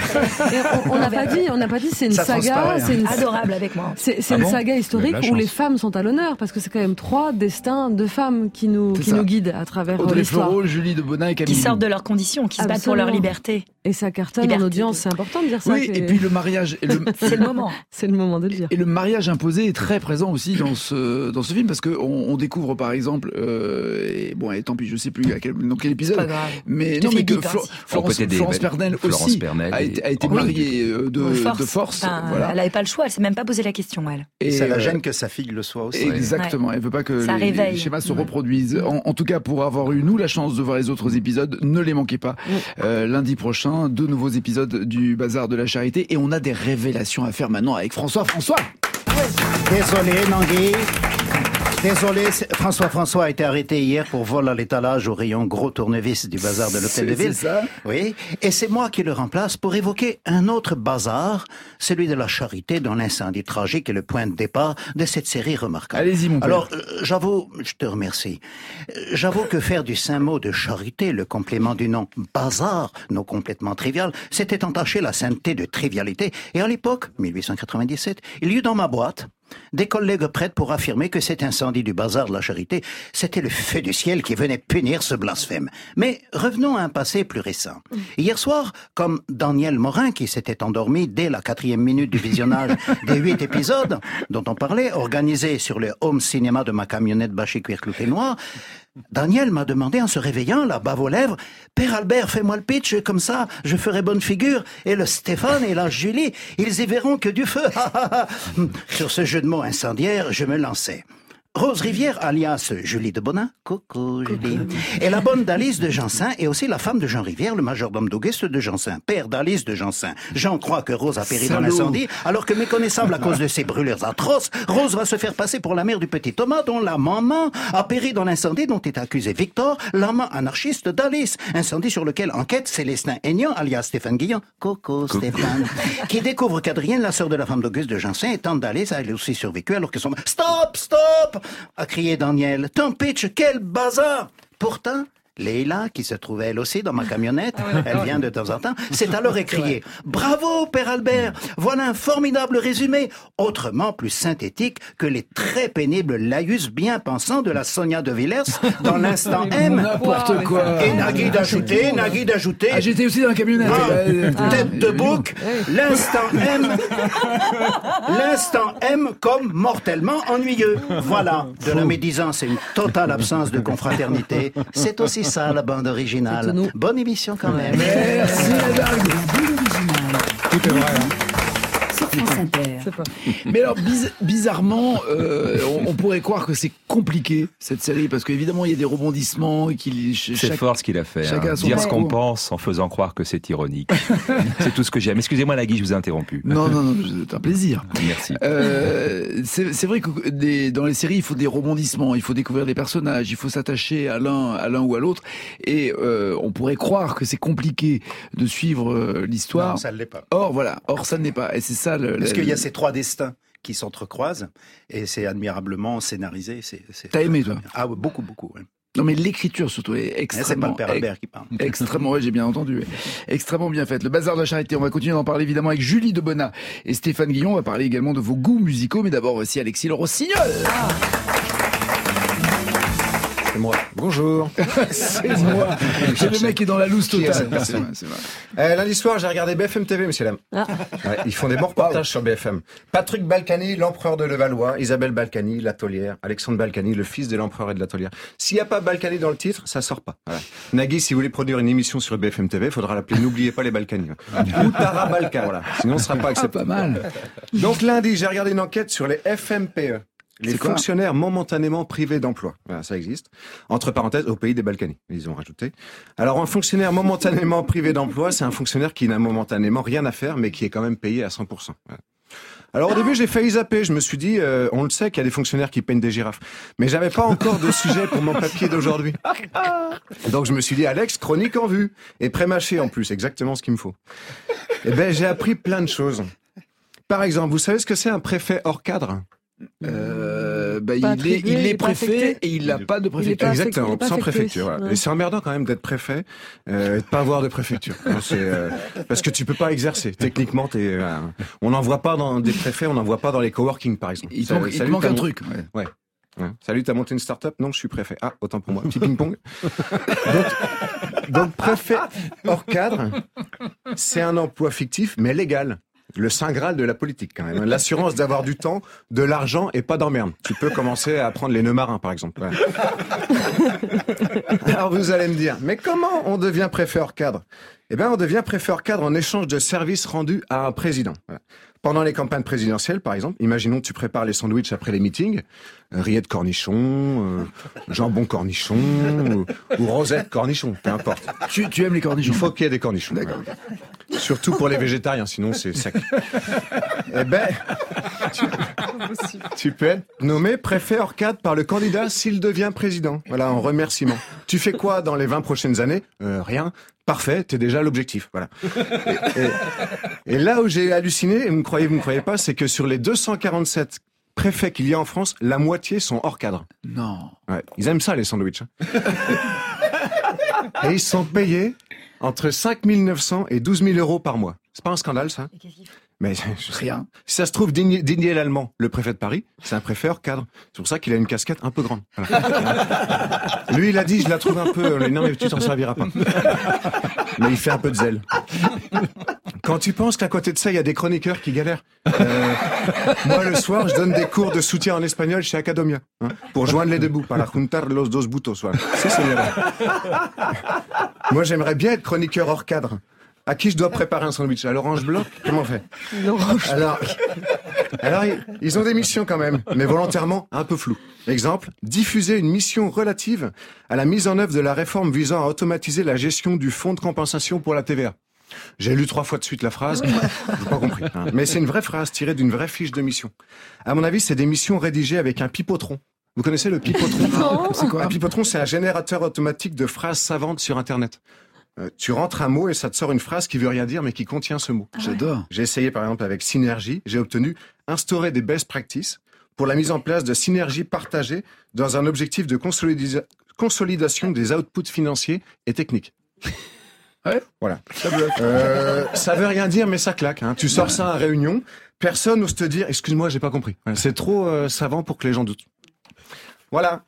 on n'a pas dit, c'est une saga, c'est adorable avec moi. C'est une saga historique où les femmes sont à l'honneur parce que c'est quand même 3 destins de femmes qui nous guident à travers Audrey l'histoire. Fleurot, Julie de Bonin et Camille. Qui sortent de leurs conditions, qui se battent pour leur liberté. Et ça cartonne en audience, c'est important de dire ça. Oui, et puis le mariage... C'est le moment. C'est le moment de le dire. Et le mariage imposé est très présent aussi dans ce film, parce qu'on découvre par exemple, et tant pis, je sais plus dans quel épisode, mais non, mais que Florence Pernel aussi a été mariée de force. Voilà. Elle n'avait pas le choix, elle s'est même pas posé la question, elle. Et ça la gêne que sa fille le soit aussi. Exactement, elle veut pas que les schémas se reproduisent. En tout cas, pour avoir eu nous la chance de voir les autres épisodes, ne les manquez pas. Lundi prochain, 2 nouveaux épisodes du Bazar de la Charité, et on a des révélations à faire maintenant avec François. Désolé, Nangui. Désolé, François a été arrêté hier pour vol à l'étalage au rayon gros tournevis du bazar de l'Hôtel de Ville. C'est ça? Oui. Et c'est moi qui le remplace pour évoquer un autre bazar, celui de la Charité, dont l'incendie tragique est le point de départ de cette série remarquable. Allez-y, mon père. Alors, je te remercie. J'avoue que faire du saint mot de charité, le complément du nom bazar, non complètement trivial, c'était entacher la sainteté de trivialité. Et à l'époque, 1897, il y eut dans ma boîte des collègues prêts pour affirmer que cet incendie du bazar de la Charité, c'était le feu du ciel qui venait punir ce blasphème. Mais revenons à un passé plus récent. Hier soir, comme Daniel Morin, qui s'était endormi dès la 4e minute du visionnage des 8 épisodes dont on parlait, organisés sur le home cinéma de ma camionnette bâchée cuir clouté noir, Daniel m'a demandé en se réveillant, la bave aux lèvres, « Père Albert, fais-moi le pitch, comme ça, je ferai bonne figure. » Et le Stéphane et la Julie, ils y verront que du feu. Sur ce jeu de mots incendiaire, je me lançais. Rose Rivière, alias Julie de Bonin, coucou Julie, est la bonne d'Alice de Jansin et aussi la femme de Jean Rivière, le majordome d'Auguste de Jansin, père d'Alice de Jansin. Jean croit que Rose a péri dans l'incendie, alors que méconnaissable à cause de ses brûlures atroces, Rose va se faire passer pour la mère du petit Thomas, dont la maman a péri dans l'incendie dont est accusé Victor, l'amant anarchiste d'Alice. Incendie sur lequel enquête Célestin Aignan, alias Stéphane Guillon, coucou Stéphane, qui découvre qu'Adrienne, la sœur de la femme d'Auguste de Jansin, est tante d'Alice, a elle aussi survécu alors que son... Stop a crié Daniel. Ton pitch, quel bazar! Pourtant, Leila, qui se trouvait elle aussi dans ma camionnette, elle vient de temps en temps, s'est alors écriée « Bravo, Père Albert! Voilà un formidable résumé, autrement plus synthétique que les très pénibles laïus bien pensants de la Sonia de Villers dans l'instant M. » N'importe quoi. Et Nagui d'ajouter... Ah, j'étais aussi dans la camionnette. Tête de bouc, l'instant M comme mortellement ennuyeux. Voilà, de la médisance et une totale absence de confraternité. C'est aussi ça, la bande originale. Bonne émission quand même. Merci, madame. Tout est vrai. Mais alors, bizarrement, on pourrait croire que c'est compliqué, cette série, parce qu'évidemment, il y a des rebondissements. C'est fort ce qu'il a fait. Dire ce qu'on pense en faisant croire que c'est ironique. C'est tout ce que j'aime. Excusez-moi, Nagui, je vous ai interrompu. Non, c'est un plaisir. Merci. C'est vrai que dans les séries, il faut des rebondissements, il faut découvrir des personnages, il faut s'attacher à l'un ou à l'autre. Et on pourrait croire que c'est compliqué de suivre l'histoire. Non, ça ne l'est pas. Or, ça ne l'est pas. Et c'est ça parce qu'il y a ces 3 destins qui s'entrecroisent et c'est admirablement scénarisé. T'as aimé, toi? Ah, beaucoup, ouais. Non, mais l'écriture surtout est extrêmement... C'est pas le Père Albert qui parle. Extrêmement, ouais, j'ai bien entendu. Extrêmement bien faite. Le Bazar de la Charité, on va continuer d'en parler évidemment avec Julie de Bonin et Stéphane Guillon. On va parler également de vos goûts musicaux, mais d'abord aussi Alexis Le Rossignol. C'est moi. Bonjour. C'est moi. C'est le mec qui est dans la loose totale. C'est vrai. Lundi soir, j'ai regardé BFM TV, messieurs dames. Ouais, ils font des bons reportages sur BFM. Patrick Balkany, l'empereur de Levallois, Isabelle Balkany, la taulière, Alexandre Balkany, le fils de l'empereur et de la taulière. S'il n'y a pas Balkany dans le titre, ça sort pas. Voilà. Nagui, si vous voulez produire une émission sur BFM TV, il faudra l'appeler N'oubliez pas les Balkany. Ou Tara Balkan, voilà. Sinon, on ne sera pas accepté. Pas mal. Donc lundi, j'ai regardé une enquête sur les FMPE. Les fonctionnaires momentanément privés d'emploi. Voilà, ça existe. Entre parenthèses, au pays des Balkany, ils ont rajouté. Alors, un fonctionnaire momentanément privé d'emploi, c'est un fonctionnaire qui n'a momentanément rien à faire, mais qui est quand même payé à 100%. Voilà. Alors, au début, j'ai failli zapper. Je me suis dit, on le sait qu'il y a des fonctionnaires qui peignent des girafes. Mais j'avais pas encore de sujet pour mon papier d'aujourd'hui. Donc, je me suis dit, Alex, chronique en vue. Et pré-mâché en plus, exactement ce qu'il me faut. Eh ben, j'ai appris plein de choses. Par exemple, vous savez ce que c'est un préfet hors cadre? Il est préfet et il n'a pas de préfecture. Exactement, sans préfecture. Voilà. Ouais. Et c'est emmerdant quand même d'être préfet et de pas avoir de préfecture. Parce que tu peux pas exercer. Techniquement, on n'en voit pas dans des préfets, on n'en voit pas dans les coworking par exemple. Il te manque un truc. Ouais. Ouais. Salut, t'as monté une start-up? Non, je suis préfet. Ah, autant pour moi. Petit ping-pong. donc, préfet hors cadre, c'est un emploi fictif, mais légal. Le saint graal de la politique, quand même. L'assurance d'avoir du temps, de l'argent et pas d'emmerde. Tu peux commencer à apprendre les nœuds marins, par exemple. Ouais. Alors, vous allez me dire, mais comment on devient préfet hors cadre? Eh bien, on devient préfet hors cadre en échange de services rendus à un président. Voilà. Pendant les campagnes présidentielles, par exemple, imaginons que tu prépares les sandwichs après les meetings, rillettes cornichon, jambon cornichon, ou rosette cornichon, peu importe. Tu aimes les cornichons? Il faut qu'il y ait des cornichons. D'accord. Surtout pour les végétariens, sinon c'est sec. Eh ben, tu peux être nommé préfet hors cadre par le candidat s'il devient président. Voilà, en remerciement. Tu fais quoi dans les 20 prochaines années? Rien. Parfait, t'es déjà l'objectif. Voilà. Et là où j'ai halluciné, et vous me croyez pas, c'est que sur les 247 préfets qu'il y a en France, la moitié sont hors cadre. Non. Ouais, ils aiment ça, les sandwichs. Et ils sont payés entre 5 900 et 12 000 euros par mois. C'est pas un scandale, ça? Mais rien. Si ça se trouve, Didier Lallemand, le préfet de Paris, c'est un préfet hors cadre. C'est pour ça qu'il a une casquette un peu grande. Voilà. Lui, il a dit, je la trouve un peu... Non, mais tu t'en serviras pas. Mais il fait un peu de zèle. Quand tu penses qu'à côté de ça, il y a des chroniqueurs qui galèrent. Moi, le soir, je donne des cours de soutien en espagnol chez Academia. Pour joindre les deux bouts. Para juntar los dos butos. Voilà. C'est Moi, j'aimerais bien être chroniqueur hors cadre. À qui je dois préparer un sandwich? À l'Orange Bloc? Comment on fait? Alors, ils ont des missions quand même, mais volontairement un peu floues. Exemple, diffuser une mission relative à la mise en œuvre de la réforme visant à automatiser la gestion du fonds de compensation pour la TVA. J'ai lu 3 fois de suite la phrase, j'ai pas compris. Mais c'est une vraie phrase tirée d'une vraie fiche de mission. À mon avis, c'est des missions rédigées avec un pipotron. Vous connaissez le pipotron? Non. C'est quoi? Un pipotron, c'est un générateur automatique de phrases savantes sur Internet. Tu rentres un mot et ça te sort une phrase qui veut rien dire mais qui contient ce mot. J'adore. J'ai essayé par exemple avec Synergie, j'ai obtenu instaurer des best practices pour la mise en place de synergies partagées dans un objectif de consolidation des outputs financiers et techniques. Ouais. Voilà. Ça veut rien dire mais ça claque. Hein. Tu sors ça à réunion, personne n'ose te dire excuse-moi j'ai pas compris. C'est trop savant pour que les gens doutent. Voilà.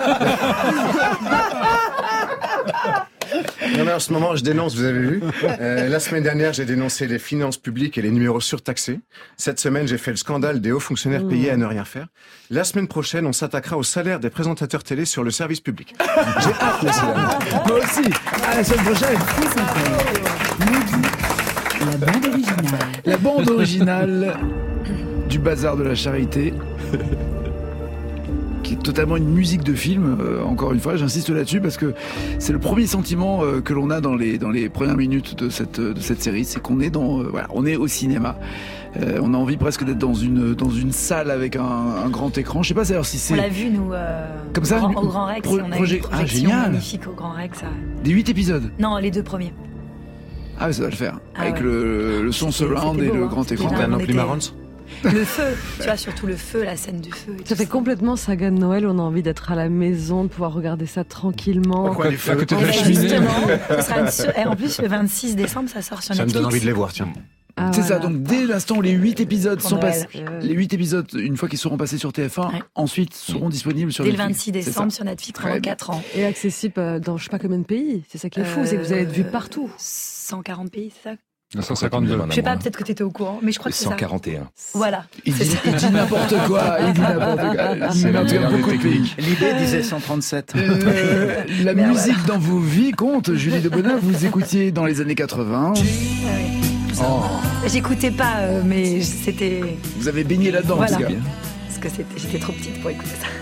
Non, mais en ce moment, je dénonce, vous avez vu. La semaine dernière, j'ai dénoncé les finances publiques et les numéros surtaxés. Cette semaine, j'ai fait le scandale des hauts fonctionnaires payés à ne rien faire. La semaine prochaine, on s'attaquera au salaire des présentateurs télé sur le service public. J'ai hâte, messieurs. Moi aussi. À la semaine prochaine. La bande originale. La bande originale du Bazar de la Charité. Qui est totalement une musique de film, encore une fois, j'insiste là-dessus parce que c'est le premier sentiment que l'on a dans les premières minutes de cette série, c'est qu'on est on est au cinéma. On a envie presque d'être dans une salle avec un grand écran. Je sais pas d'ailleurs si c'est... On l'a vu, nous, comme ça, au Grand Rex. On a eu une projection génial. magnifique au Grand Rex. Des 8 épisodes? Non, les 2 premiers. Ah oui, ça va le faire. Avec ouais. le son surround et beau, le hein. grand écran. T'as un ampli marrons? Le feu, tu vois, surtout le feu, la scène du feu. Ça fait complètement saga de Noël, on a envie d'être à la maison, de pouvoir regarder ça tranquillement. Quoi, les feux à côté de Et la cheminée? justement, et en plus, le 26 décembre, ça sort sur Ça me Netflix. donne envie de les voir, tiens. Ah, C'est voilà. ça, donc dès l'instant où les 8 épisodes Pour sont Noël. passés, les 8 épisodes, une fois qu'ils seront passés sur TF1, Ouais. ensuite seront disponibles sur Dès le Netflix. 26 décembre sur Netflix Très pendant bien. 4 ans. Et accessible dans je sais pas combien de pays. C'est ça qui est fou, c'est que vous allez être vu partout. 140 pays, c'est ça? 152. Je sais pas, peut-être que tu étais au courant, mais je crois que c'est ça. 141. Voilà. Il dit n'importe quoi, il dit n'importe quoi. C'est Mais en tout cas, meilleur beaucoup des de pays. L'idée disait 137. La musique dans vos vies compte. Julie Debonin, vous écoutiez dans les années 80. J'écoutais pas, mais c'était. Vous avez baigné là-dedans, Voilà. en tout cas. Parce que j'étais trop petite pour écouter ça.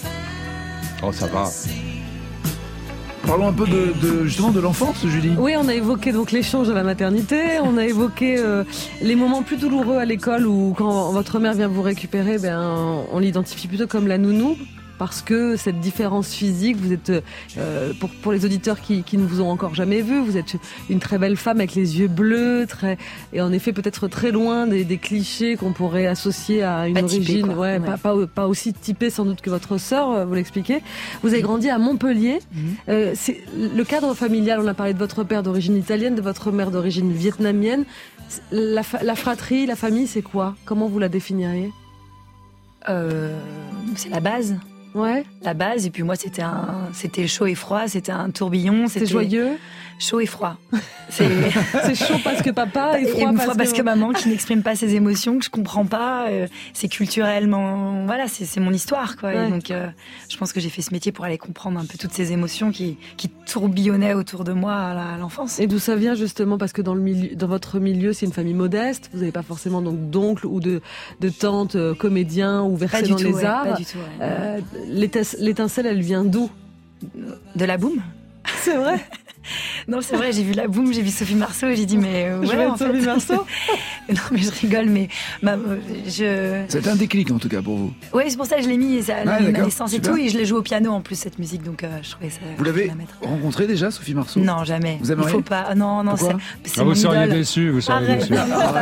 Oh, ça va. Parlons un peu justement de l'enfance, Julie. Oui, on a évoqué donc l'échange à la maternité, on a évoqué les moments plus douloureux à l'école où quand votre mère vient vous récupérer, on l'identifie plutôt comme la nounou. Parce que cette différence physique, vous êtes, pour les auditeurs qui ne vous ont encore jamais vu, vous êtes une très belle femme avec les yeux bleus, et en effet peut-être très loin des clichés qu'on pourrait associer à une Pas typée, origine, quoi. Ouais. pas aussi typée sans doute que votre sœur, vous l'expliquez. Vous avez grandi à Montpellier. C'est le cadre familial, on a parlé de votre père d'origine italienne, de votre mère d'origine vietnamienne. La fratrie, la famille, c'est quoi? Comment vous la définiriez? C'est la base. Ouais. La base, et puis moi, c'était chaud et froid, c'était un tourbillon. C'était joyeux. Chaud et froid. C'est chaud parce que papa et froid parce que maman qui n'exprime pas ses émotions, que je comprends pas. C'est culturellement, voilà, c'est mon histoire, quoi. Ouais. Et donc, je pense que j'ai fait ce métier pour aller comprendre un peu toutes ces émotions qui tourbillonnaient autour de moi à l'enfance. Et d'où ça vient justement, parce que dans votre milieu, c'est une famille modeste. Vous n'avez pas forcément donc d'oncles ou de tantes comédiens ou versés dans les arts. Pas du tout. Ouais. L'étincelle, elle vient d'où? De la boum. C'est vrai. Non, c'est vrai, j'ai vu la boum, j'ai vu Sophie Marceau et j'ai dit, mais ouais, je vais être Sophie Marceau. Non, mais je rigole, mais C'était un déclic en tout cas pour vous. Oui, c'est pour ça que je l'ai mis, ça, ma naissance et tout, et je l'ai joué au piano en plus cette musique, donc je trouvais ça. Vous l'avez rencontrée déjà, Sophie Marceau? Non, jamais. Vous aimeriez? Il faut pas. Non, c'est vous seriez déçu, vous seriez déçu.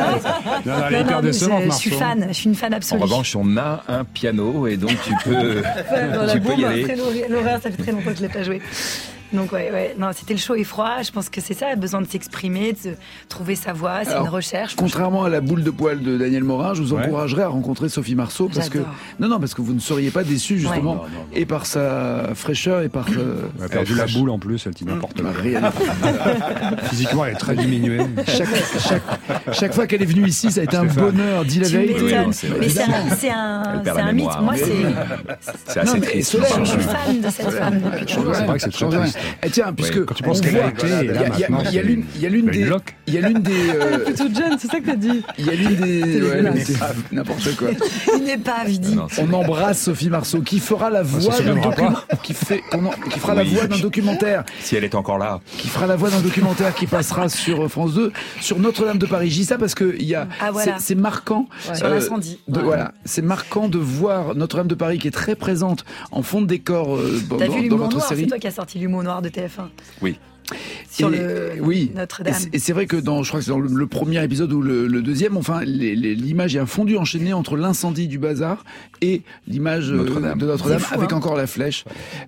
Elle est hyper décevante, Marceau. Je suis une fan absolue. En revanche, on a un piano et donc tu peux y aller. L'horaire, ça fait très longtemps que je l'ai pas joué. Donc ouais, non, c'était le chaud et froid. Je pense que c'est ça, besoin de s'exprimer, de trouver sa voix. C'est une recherche. Contrairement à la boule de poil de Daniel Morin, je vous encouragerais à rencontrer Sophie Marceau parce que parce que vous ne seriez pas déçu justement, non. Et par sa fraîcheur et par. Elle a perdu la boule en plus, elle dit n'importe quoi. Physiquement, elle est très diminuée. Chaque fois qu'elle est venue ici, ça a été un bonheur. Dis la vérité. Mais c'est un mythe. Moi, c'est assez triste. Je suis fan de cette femme depuis toujours. C'est vrai que c'est très triste. Tiens, puisque quand tu penses qu'elle a été, il y a l'une des toute jeune, c'est ça que t'as dit. Il y a l'une des n'importe quoi. Il n'est pas Vidi. On embrasse Sophie Marceau qui fera la voix qui fera la voix d'un documentaire. Si elle est encore là. Qui fera la voix d'un documentaire qui passera sur France 2 sur Notre-Dame de Paris. Je dis ça parce que c'est marquant. Sur l'incendie. Voilà, c'est marquant de voir Notre-Dame de Paris qui est très présente en fond de décor dans votre série. C'est toi qui as sorti l'humour noir de TF1. Oui. Sur Notre-Dame. Et c'est vrai que je crois que c'est dans le premier épisode ou le deuxième, enfin, l'image est un fondu enchaîné entre l'incendie du bazar et l'image de Notre-Dame avec encore la flèche.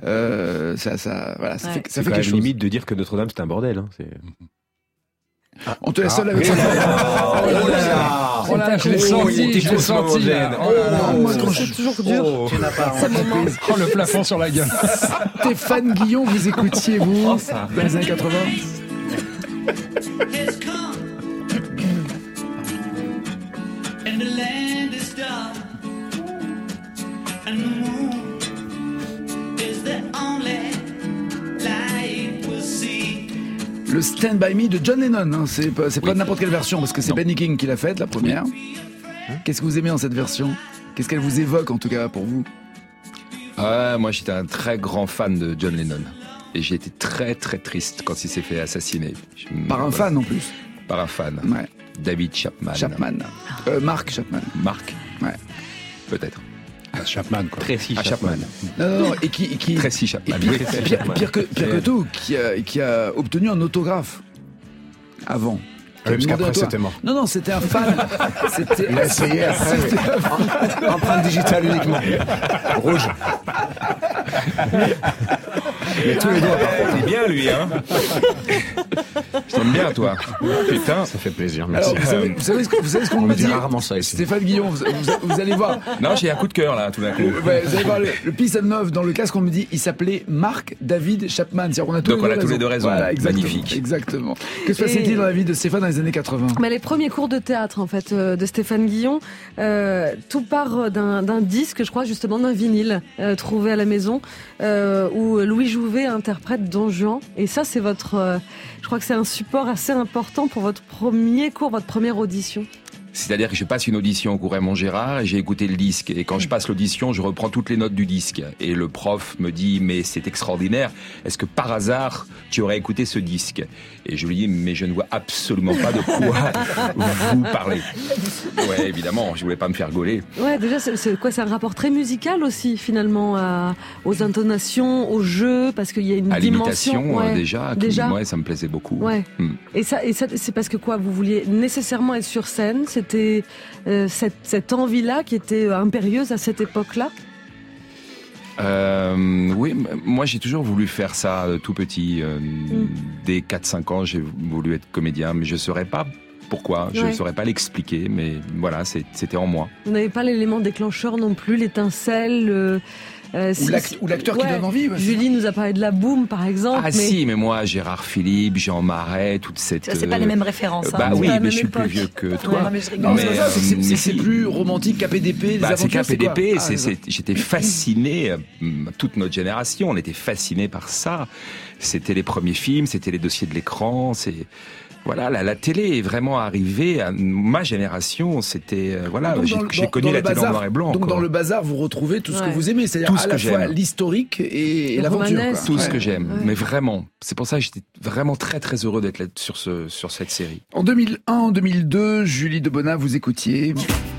Ça fait quelque chose. Limite de dire que Notre-Dame c'est un bordel. Hein. On te laisse seul avec ça. Je l'ai senti. C'est toujours dur. Tu n'as pas le plafond sur la gueule. Stéphane Guillon, vous écoutiez, vous, dans les années 80? Le Stand By Me de John Lennon, hein. C'est pas n'importe quelle version, parce que c'est Benny King qui l'a faite, la première. Qu'est-ce que vous aimez dans cette version? Qu'est-ce qu'elle vous évoque, en tout cas, pour vous? Moi, j'étais un très grand fan de John Lennon. Et j'ai été très, très triste quand il s'est fait assassiner. Par un fan, en plus. Par un fan. Ouais. David Chapman. Mark Chapman. Mark. Ouais. Peut-être. Chapman, quoi. Tracy Chapman. Non, et qui Tracy Chapman. Pire que tout, qui a obtenu un autographe avant. Parce qu'après, c'était mort. Non, c'était un fan. Il a essayé après. Empreinte digitale uniquement. Rouge. Mais tous les doigts, par contre. Il est bien, lui, hein. Je t'aime bien, toi. Putain. Ça fait plaisir, merci. Alors, vous savez ce qu'on me dit rarement ça ici. Stéphane Guillon, vous allez voir. Non, j'ai un coup de cœur, là, tout d'un coup. Vous allez voir le Peace and Love dans le casque, on me dit, il s'appelait Mark David Chapman. Donc on a tous les deux raisons. Voilà, magnifique. Exactement. Que se passait-il dans la vie de Stéphane dans les années 80? Les premiers cours de théâtre, en fait, de Stéphane Guillon, tout part d'un disque, je crois, justement, d'un vinyle trouvé à la maison, où Louis Jouvet interprète Don Juan. Et ça, c'est je crois que c'est un support assez important pour votre premier cours, votre première audition. C'est-à-dire que je passe une audition au cours Raymond Gérard et j'ai écouté le disque. Et quand je passe l'audition, je reprends toutes les notes du disque. Et le prof me dit, mais c'est extraordinaire. Est-ce que par hasard, tu aurais écouté ce disque? Et je lui dis, mais je ne vois absolument pas de quoi vous parlez. Ouais, évidemment, je voulais pas me faire gauler. Ouais, déjà, c'est un rapport très musical aussi, finalement, aux intonations, au jeu, parce qu'il y a une dimension. À l'imitation, déjà. Ouais, ça me plaisait beaucoup. Ouais. Et ça, c'est parce que quoi? Vous vouliez nécessairement être sur scène? C'était cette envie-là qui était impérieuse à cette époque-là? Oui, moi j'ai toujours voulu faire ça tout petit. Dès 4-5 ans, j'ai voulu être comédien, mais je ne saurais pas pourquoi, je ne saurais pas l'expliquer, mais voilà, c'était en moi. Vous n'avez pas l'élément déclencheur non plus, l'étincelle, Ou l'acteur qui donne envie. Julie nous a parlé de La Boum, par exemple. Mais moi, Gérard Philippe, Jean Marais, toute cette... Ça, c'est pas les mêmes références. Oui, mais je suis plus vieux que toi. Non, mais je rigole. C'est plus romantique KPDP. C'est KPDP. J'étais fasciné, toute notre génération, on était fascinés par ça. C'était les premiers films, c'était les dossiers de l'écran, Voilà, la télé est vraiment arrivée à ma génération. C'était j'ai connu la télé en noir et blanc. Donc dans le bazar, vous retrouvez tout ce que vous aimez, c'est-à-dire à la fois l'historique et l'aventure. Tout ce que j'aime, mais vraiment. C'est pour ça que j'étais vraiment très très heureux d'être là sur cette série. En 2001, en 2002, Julie Debona, vous écoutiez.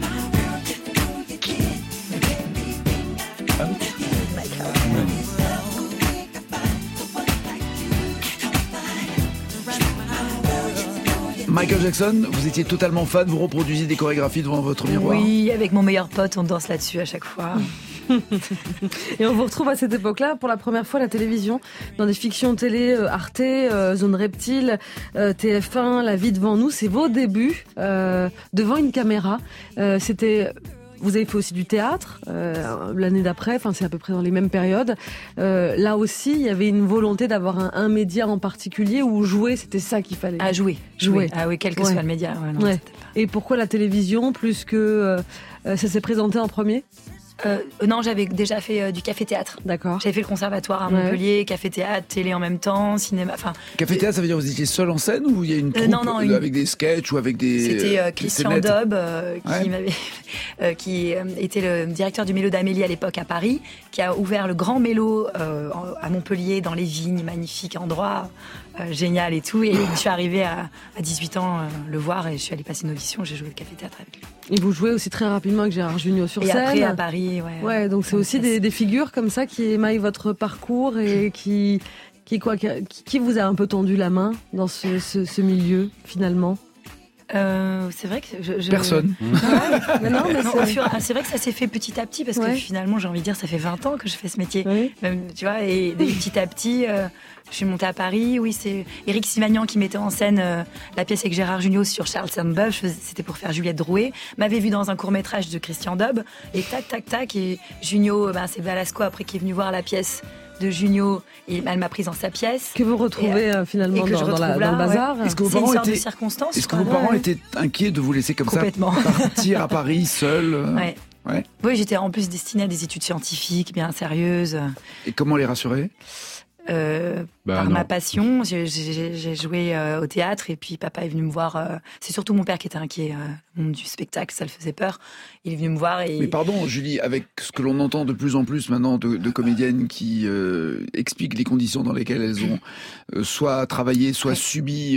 Michael Jackson, vous étiez totalement fan, vous reproduisiez des chorégraphies devant votre miroir. Oui, avec mon meilleur pote, on danse là-dessus à chaque fois. Et on vous retrouve à cette époque-là pour la première fois à la télévision, dans des fictions télé, Arte, Zone Reptile, TF1, La vie devant nous. C'est vos débuts devant une caméra. Vous avez fait aussi du théâtre l'année d'après, enfin c'est à peu près dans les mêmes périodes. Là aussi, il y avait une volonté d'avoir un média en particulier où jouer, c'était ça qu'il fallait. Jouer. Ah oui, quel que soit le média. Et pourquoi la télévision plus que ça s'est présenté en premier? Non, j'avais déjà fait du café-théâtre. D'accord. J'avais fait le conservatoire à Montpellier, café-théâtre, télé en même temps, cinéma. Café-théâtre, ça veut dire que vous étiez seul en scène ou il y a une troupe avec des sketchs ou avec des... C'était Christian Daube qui était le directeur du Mélo d'Amélie à l'époque à Paris, qui a ouvert le Grand Mélo à Montpellier, dans les vignes, magnifique endroit, génial et tout. Et je suis arrivée à 18 ans le voir et je suis allée passer une audition, j'ai joué le café-théâtre avec lui. Et vous jouez aussi très rapidement avec Gérard Jugnot sur scène. Et après à Paris, ouais. Donc c'est aussi des figures comme ça qui émaillent votre parcours et qui vous a un peu tendu la main dans ce milieu finalement. C'est vrai que personne. C'est vrai que ça s'est fait petit à petit parce que finalement, j'ai envie de dire, ça fait 20 ans que je fais ce métier. Même, tu vois, et petit à petit, je suis montée à Paris. Oui, c'est Éric Simagnan qui mettait en scène la pièce avec Gérard Jugnot sur Charles Sainte-Beuve. C'était pour faire Juliette Drouet. M'avait vu dans un court-métrage de Christian Daube. Et tac. Et Jugnot, c'est Velasco après qui est venu voir la pièce de Jugnot, et elle m'a prise dans sa pièce. Que vous retrouvez finalement dans le bazar. Est-ce que vos parents étaient inquiets de vous laisser comme ça partir à Paris seul? Oui, j'étais en plus destinée à des études scientifiques bien sérieuses. Et comment les rassurer? Par ma passion, j'ai joué au théâtre et puis papa est venu me voir. C'est surtout mon père qui était inquiet du spectacle, ça le faisait peur. Il est venu me voir et... Mais pardon, Julie, avec ce que l'on entend de plus en plus maintenant de comédiennes qui expliquent les conditions dans lesquelles elles ont soit travaillé, soit subi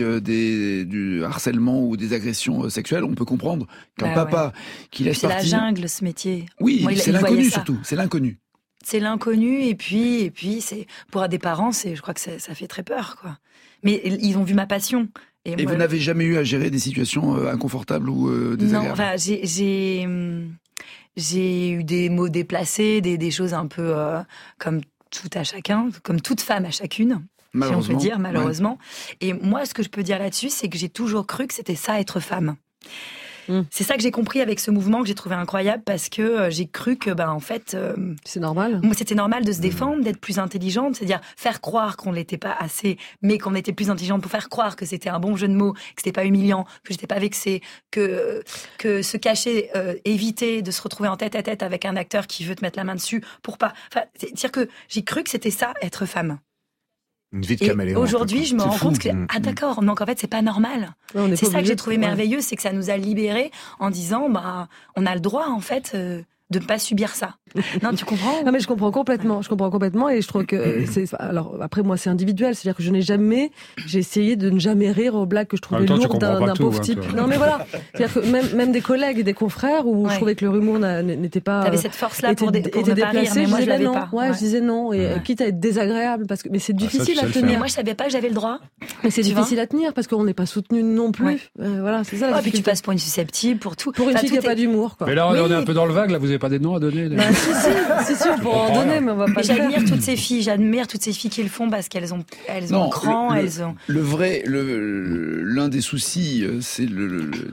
du harcèlement ou des agressions sexuelles, on peut comprendre qu'un papa qui laisse partir... C'est la jungle, ce métier. Oui, moi, c'est l'inconnu surtout, c'est l'inconnu. C'est l'inconnu et puis c'est pour des parents, je crois que ça fait très peur quoi. Mais ils ont vu ma passion. Et moi, vous n'avez jamais eu à gérer des situations inconfortables ou désagréables? Non, enfin j'ai eu des mots déplacés, des choses un peu comme tout à chacun, comme toute femme à chacune. Si on peut dire malheureusement. Ouais. Et moi, ce que je peux dire là-dessus, c'est que j'ai toujours cru que c'était ça être femme. C'est ça que j'ai compris avec ce mouvement que j'ai trouvé incroyable parce que j'ai cru que en fait c'est normal. Moi, c'était normal de se défendre, d'être plus intelligente, c'est-à-dire faire croire qu'on l'était pas assez, mais qu'on était plus intelligente pour faire croire que c'était un bon jeu de mots, que c'était pas humiliant, que j'étais pas vexée, que se cacher, éviter de se retrouver en tête à tête avec un acteur qui veut te mettre la main dessus pour pas. Enfin, c'est-à-dire que j'ai cru que c'était ça être femme. Une vie de caméléon. Aujourd'hui, je me rends compte que d'accord, donc en fait c'est pas normal. Ouais, c'est ça que j'ai trouvé merveilleux, c'est que ça nous a libérés en disant on a le droit en fait de ne pas subir ça. Non, tu comprends? Non, mais je comprends complètement. Je comprends complètement et je trouve que alors après moi c'est individuel, c'est-à-dire que j'ai essayé de ne jamais rire aux blagues que je trouvais lourdes d'un pauvre type. Non mais voilà, c'est-à-dire que même des collègues et des confrères où je trouvais que leur humour n'était pas. T'avais cette force-là pour ne pas rire, mais moi je l'avais pas. Ouais, je disais non et quitte à être désagréable parce que mais c'est difficile à tenir. Moi je savais pas que j'avais le droit. Mais c'est difficile à tenir parce qu'on n'est pas soutenu non plus. Voilà, c'est ça. Puis tu passes pour une susceptible, pour tout. Pour une fille qui a pas d'humour. Mais là on est un peu dans le vague. Là vous avez pas des noms à donner? Si, on pourra en donner, mais on va pas le faire. J'admire toutes ces filles qui le font parce qu'elles ont cran, elles ont... L'un des soucis, c'est d'être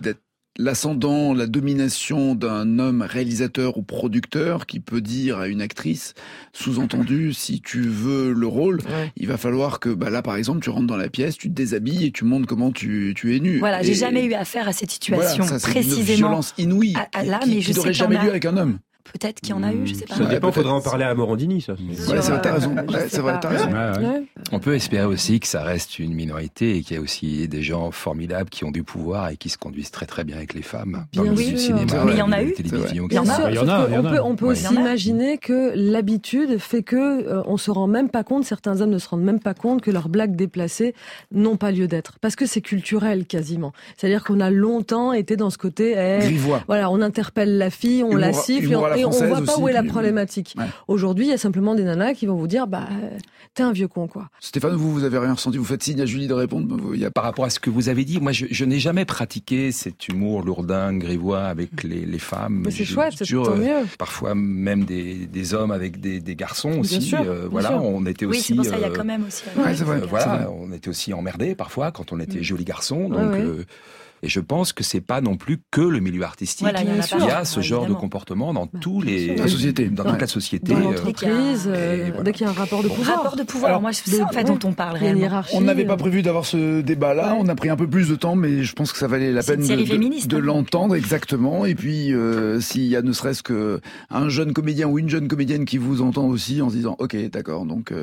l'ascendant, la domination d'un homme réalisateur ou producteur qui peut dire à une actrice, sous-entendu, si tu veux le rôle, il va falloir que, là, par exemple, tu rentres dans la pièce, tu te déshabilles et tu montres comment tu es nu. Voilà, j'ai jamais eu affaire à cette situation, ça, c'est précisément. Une violence inouïe qui n'aurait jamais lieu avec un homme. Peut-être qu'il y en a eu, je sais pas. Ça dépend, il faudrait en parler à Morandini, ça. T'as raison. C'est vrai, t'as raison. On peut espérer aussi que ça reste une minorité et qu'il y a aussi des gens formidables qui ont du pouvoir et qui se conduisent très très bien avec les femmes. Dans le cinéma, mais il y en a eu. Télévision. On peut aussi imaginer que l'habitude fait que on se rend même pas compte, certains hommes ne se rendent même pas compte que leurs blagues déplacées n'ont pas lieu d'être. Parce que c'est culturel, quasiment. C'est-à-dire qu'on a longtemps été dans ce côté, voilà, on interpelle la fille, on la siffle, et on voit pas où est la problématique. Aujourd'hui, il y a simplement des nanas qui vont vous dire, t'es un vieux con, quoi. Stéphane, vous avez rien ressenti, vous faites signe à Julie de répondre. Par rapport à ce que vous avez dit, moi, je n'ai jamais pratiqué cet humour lourdin, grivois avec les femmes. Mais c'est chouette, c'est tant mieux. Parfois, même des hommes avec des garçons aussi. Bien sûr, on était aussi. Oui, c'est pour ça, il y a quand même aussi. C'est vrai. On était aussi emmerdés parfois quand on était jolis garçons. Donc, et je pense que c'est pas non plus que le milieu artistique. Il y a ce genre de comportement dans toute la société. Dans l'entreprise, dès qu'il y a un rapport de pouvoir. Rapport de pouvoir, alors, moi, c'est ça en fait dont on parle réellement. On n'avait pas prévu d'avoir ce débat-là, on a pris un peu plus de temps, mais je pense que ça valait la peine de l'entendre exactement. Et puis, s'il y a ne serait-ce qu'un jeune comédien ou une jeune comédienne qui vous entend aussi en se disant, ok, d'accord, donc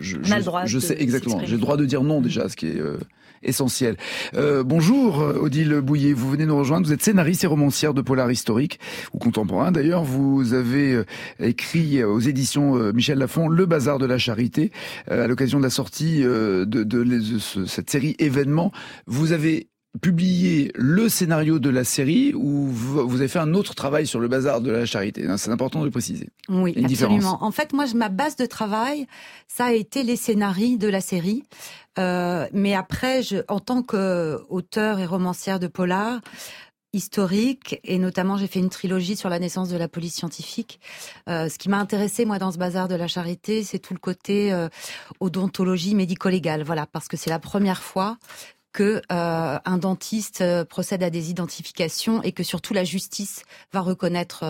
je sais exactement, j'ai le droit de dire non déjà, ce qui est essentiel. Bonjour Odile Bouillet, vous venez nous rejoindre, vous êtes scénariste et romancière de polar historique ou contemporain d'ailleurs, vous avez écrit aux éditions Michel Lafon Le Bazar de la Charité à l'occasion de la sortie de cette série événement. Vous avez publié le scénario de la série ou vous avez fait un autre travail sur Le Bazar de la Charité. C'est important de le préciser. Oui, absolument. En fait, moi, ma base de travail, ça a été les scénarios de la série. Mais après, en tant qu'auteur et romancière de polar historique, et notamment j'ai fait une trilogie sur la naissance de la police scientifique. Ce qui m'a intéressé moi dans ce bazar de la charité, c'est tout le côté odontologie médico-légale. Voilà, parce que c'est la première fois que un dentiste procède à des identifications et que surtout la justice va reconnaître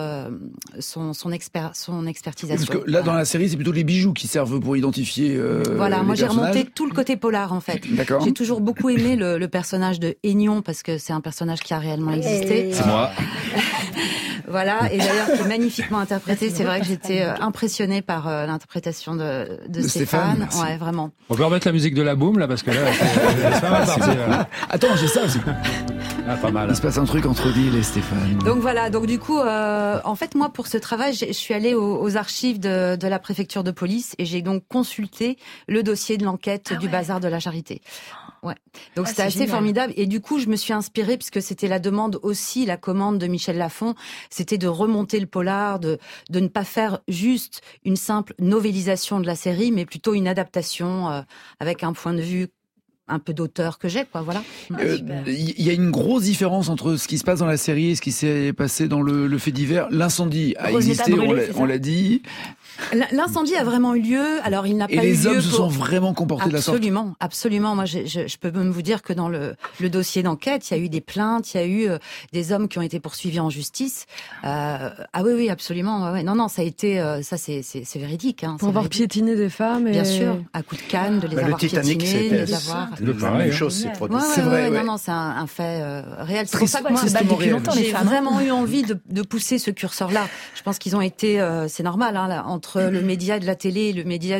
son expertisation. Parce que là, dans la série, c'est plutôt les bijoux qui servent pour identifier voilà, moi j'ai personnages. remonté tout le côté polar en fait. D'accord. J'ai toujours beaucoup aimé le personnage de Aignon parce que c'est un personnage qui a réellement existé. C'est moi. Voilà, et d'ailleurs qui est magnifiquement interprété. C'est vrai que j'étais impressionnée par l'interprétation de Stéphane. Ouais, vraiment. On peut remettre la musique de la boum là parce que là, c'est pas mal parti. Attends, j'ai ça aussi. Pas mal. Il se passe un truc entre Odile et Stéphane. Donc voilà, donc du coup, en fait, moi, pour ce travail, je suis allée aux archives de la préfecture de police et j'ai donc consulté le dossier de l'enquête du bazar de la Charité. Ouais. Donc c'était assez formidable et du coup je me suis inspirée puisque c'était la demande aussi, la commande de Michel Lafon, c'était de remonter le polar, de ne pas faire juste une simple novélisation de la série, mais plutôt une adaptation avec un point de vue un peu d'auteur que j'ai, quoi, voilà. Il y a une grosse différence entre ce qui se passe dans la série et ce qui s'est passé dans le fait divers. L'incendie a existé, on l'a dit. L'incendie a vraiment eu lieu. Alors, il n'a pas eu lieu. Et les hommes se sont vraiment comportés de la sorte. Absolument, absolument. Moi, je peux même vous dire que dans le dossier d'enquête, il y a eu des plaintes, il y a eu des hommes qui ont été poursuivis en justice. Ah oui, absolument. Ouais. Non, ça a été, ça c'est véridique. Hein, pour avoir piétiné des femmes. Bien sûr, à coups de canne, de les avoir piétinées, de les avoir. La même chose s'est produite. C'est vrai. Non, c'est un fait réel. C'est pour ça que moi, j'ai vraiment eu envie de pousser ce curseur-là. Je pense qu'ils ont été, c'est normal, hein, entre le média de la télé et le média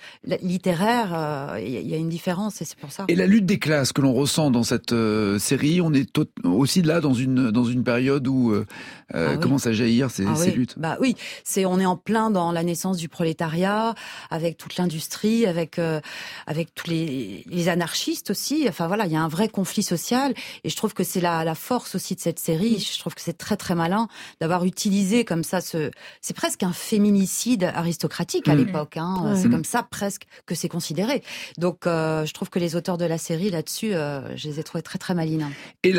littéraire, il y a une différence et c'est pour ça. Et la lutte des classes que l'on ressent dans cette série, on est aussi là dans une période où commencent à jaillir ces luttes. Bah oui, on est en plein dans la naissance du prolétariat, avec toute l'industrie, avec tous les anarchistes aussi. Enfin voilà, il y a un vrai conflit social et je trouve que c'est la force aussi de cette série. Je trouve que c'est très très malin d'avoir utilisé comme ça c'est presque un féminicide aristocratique à l'époque. Hein. C'est comme ça presque que c'est considéré. Donc, je trouve que les auteurs de la série là-dessus, je les ai trouvés très très malines. Et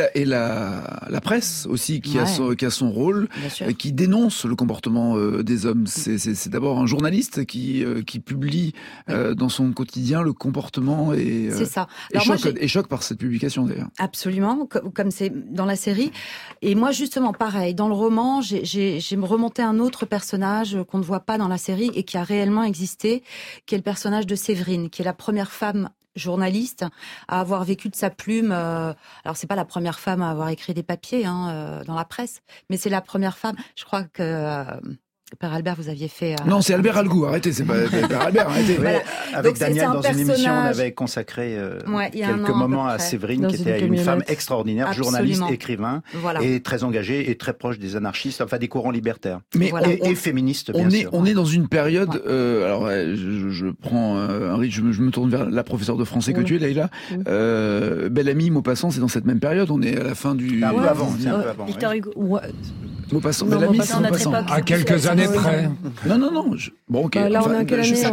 la presse aussi qui a son rôle, qui dénonce le comportement des hommes. C'est d'abord un journaliste qui publie dans son quotidien le comportement et choque par cette publication d'ailleurs. Absolument, comme c'est dans la série. Et moi justement pareil, dans le roman, j'ai remonté un autre personnage qu'on ne voit pas dans la série et qui a réellement existé, qui est le personnage de Séverine, qui est la première femme journaliste à avoir vécu de sa plume. Alors c'est pas la première femme à avoir écrit des papiers dans la presse, mais c'est la première femme. Je crois que Père Albert, vous aviez fait... Non, c'est Albert Algou, arrêtez, c'est pas Père Albert, arrêtez. Voilà. Avec Daniel, dans une émission, on avait consacré quelques moments à Séverine, qui était une femme extraordinaire, journaliste, écrivain, et très engagée, et très proche des anarchistes, enfin des courants libertaires. Mais et féministes, bien sûr. On est dans une période... alors, je prends un rythme, je me tourne vers la professeure de français que tu es, Leïla. Bel-Ami, Maupassant, c'est dans cette même période, on est à la fin du... Un peu avant, c'est un peu avant. Victor Hugo. Maupassant, Bel-Ami, c'est Maupassant. À quelques années près. Non. Bon, ok. Là, on est à quelle année?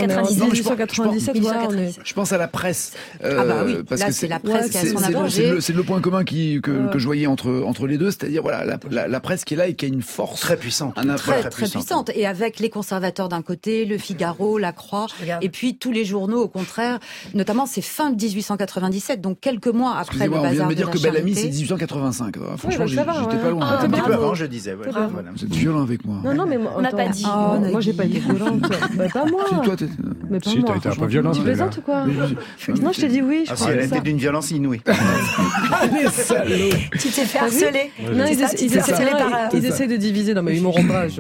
1897. Je pense à la presse. Oui. Parce là, que c'est la presse qui a son apogée. C'est le point commun que je voyais entre les deux, c'est-à-dire la presse qui est là et qui a une force très puissante, très puissante. Et avec les conservateurs d'un côté, le Figaro, la Croix, et puis tous les journaux au contraire. Notamment, c'est fin 1897, donc quelques mois après le bazar de la Charité. On vient de me dire que Bel-Ami, c'est 1885. Franchement, j'étais pas loin. Un petit peu avant, je disais. Vous êtes violent avec moi. Non, mais on n'a pas dit. Moi, j'ai pas été violente. Pas moi. Toi, mais pas si, moi. t'as été un peu violente. Tu plaisantes ou quoi? Non, je t'ai dit oui. Si, elle était d'une violence inouïe. Les salauds. Tu t'es fait harceler. Non, ils essaient de diviser. Non, mais ils m'auront pas.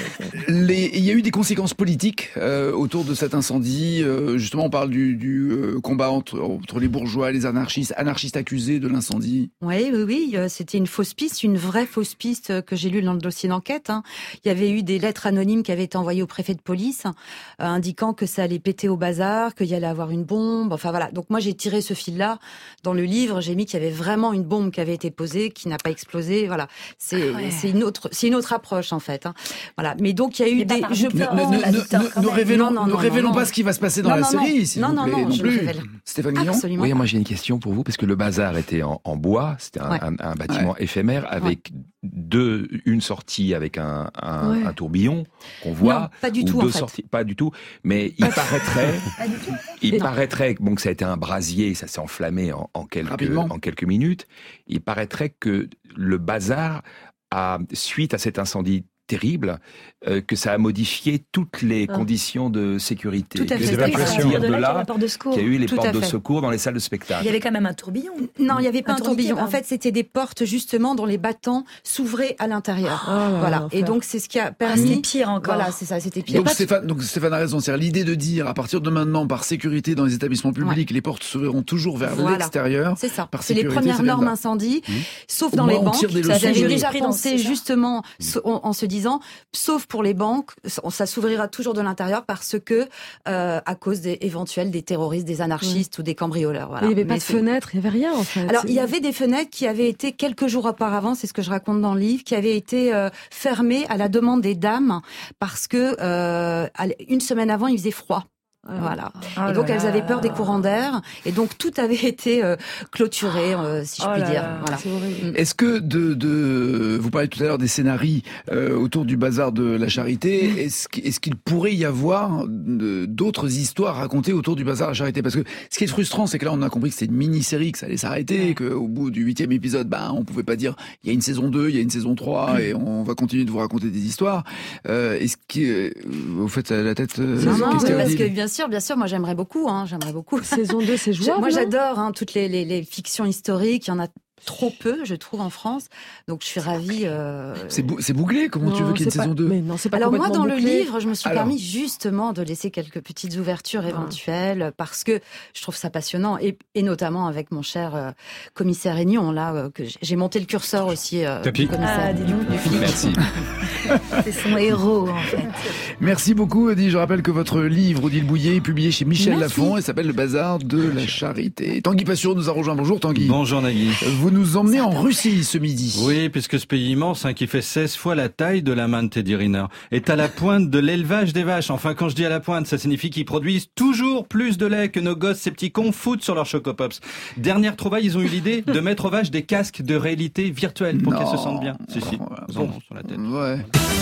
Il y a eu des conséquences politiques autour de cet incendie. Justement, on parle du combat entre les bourgeois et les anarchistes accusés de l'incendie. Oui. C'était une fausse piste, une vraie fausse piste que j'ai lue dans le dossier d'enquête. Il y avait eu des lettres anonymes qui avaient été envoyées au préfet de police, indiquant que ça allait péter au bazar, qu'il y allait avoir une bombe. Enfin voilà. Donc moi j'ai tiré ce fil-là dans le livre. J'ai mis qu'il y avait vraiment une bombe qui avait été posée, qui n'a pas explosé. Voilà. C'est une autre approche en fait. Voilà. Mais donc il y a eu des. Ne révélons pas ce qui va se passer dans la série, s'il vous plaît. Non plus. Stéphane Guillon. Oui, moi j'ai une question pour vous parce que le bazar était en bois. C'était un bâtiment éphémère avec une sortie avec un tourbillon qu'on voit. Non, pas du tout, ou deux sorties, pas du tout. Mais il paraîtrait, bon, que ça a été un brasier, ça s'est enflammé en quelques minutes. Il paraîtrait que le bazar suite à cet incendie terrible, que ça a modifié toutes les conditions de sécurité. Tout à fait. C'est à partir de là qu'il y a eu les portes de secours dans les salles de spectacle. Il y avait quand même un tourbillon. Non, il n'y avait pas un tourbillon. En fait, c'était des portes justement dont les battants s'ouvraient à l'intérieur. Voilà. Et donc, c'est ce qui a permis... C'était pire encore. Voilà, c'est ça, c'était pire. Donc Stéphane a raison. C'est-à-dire l'idée de dire, à partir de maintenant, par sécurité dans les établissements publics, les portes s'ouvriront toujours vers l'extérieur. C'est ça. C'est les premières normes incendie, sauf dans les banques. J'avais déjà pensé justement en se disant, sauf pour les banques, ça s'ouvrira toujours de l'intérieur parce que, à cause éventuels des terroristes, des anarchistes ou des cambrioleurs. Voilà. Il n'y avait pas de fenêtres, il n'y avait rien en fait. Alors, il y avait des fenêtres qui avaient été, quelques jours auparavant, c'est ce que je raconte dans le livre, qui avaient été fermées à la demande des dames parce que une semaine avant, il faisait froid. Voilà. Et donc elles avaient peur des courants d'air, et donc tout avait été clôturé, si je puis dire. Voilà. Est-ce que vous parlez tout à l'heure des scénarii autour du bazar de la Charité, est-ce qu'il pourrait y avoir d'autres histoires racontées autour du bazar de la Charité? Parce que ce qui est frustrant, c'est que là on a compris que c'était une mini-série, que ça allait s'arrêter, et qu'au bout du 8e épisode, on pouvait pas dire il y a une saison 2, il y a une saison 3 et on va continuer de vous raconter des histoires. Est-ce que vous faites la tête Non, parce que bien sûr, moi j'aimerais beaucoup. Saison 2, c'est jouable. Moi j'adore toutes les fictions historiques, il y en a trop peu, je trouve, en France. Donc je suis ravie. C'est bouclé, comment tu veux qu'il y ait une saison 2? Mais non, c'est pas. Alors moi, dans le livre, je me suis permis justement de laisser quelques petites ouvertures éventuelles parce que je trouve ça passionnant et notamment avec mon cher commissaire Aignon, là, que j'ai monté le curseur aussi. Commissaire Merci. C'est son héros, en fait. Merci beaucoup, Odile. Je rappelle que votre livre, Odile Bouillet, est publié chez Michel Lafon et s'appelle Le Bazar de la Charité. Tanguy Passureau nous a rejoint. Bonjour, Tanguy. Bonjour, Nagui. Vous vous nous emmenez en Russie ce midi. Oui, puisque ce pays immense, qui fait 16 fois la taille de la main de Teddy Riner, est à la pointe de l'élevage des vaches. Enfin, quand je dis à la pointe, ça signifie qu'ils produisent toujours plus de lait que nos gosses, ces petits cons, foutent sur leurs Choco Pops. Dernière trouvaille, ils ont eu l'idée de mettre aux vaches des casques de réalité virtuelle pour qu'elles se sentent bien. Si, ils en ont sur la tête. Ouais.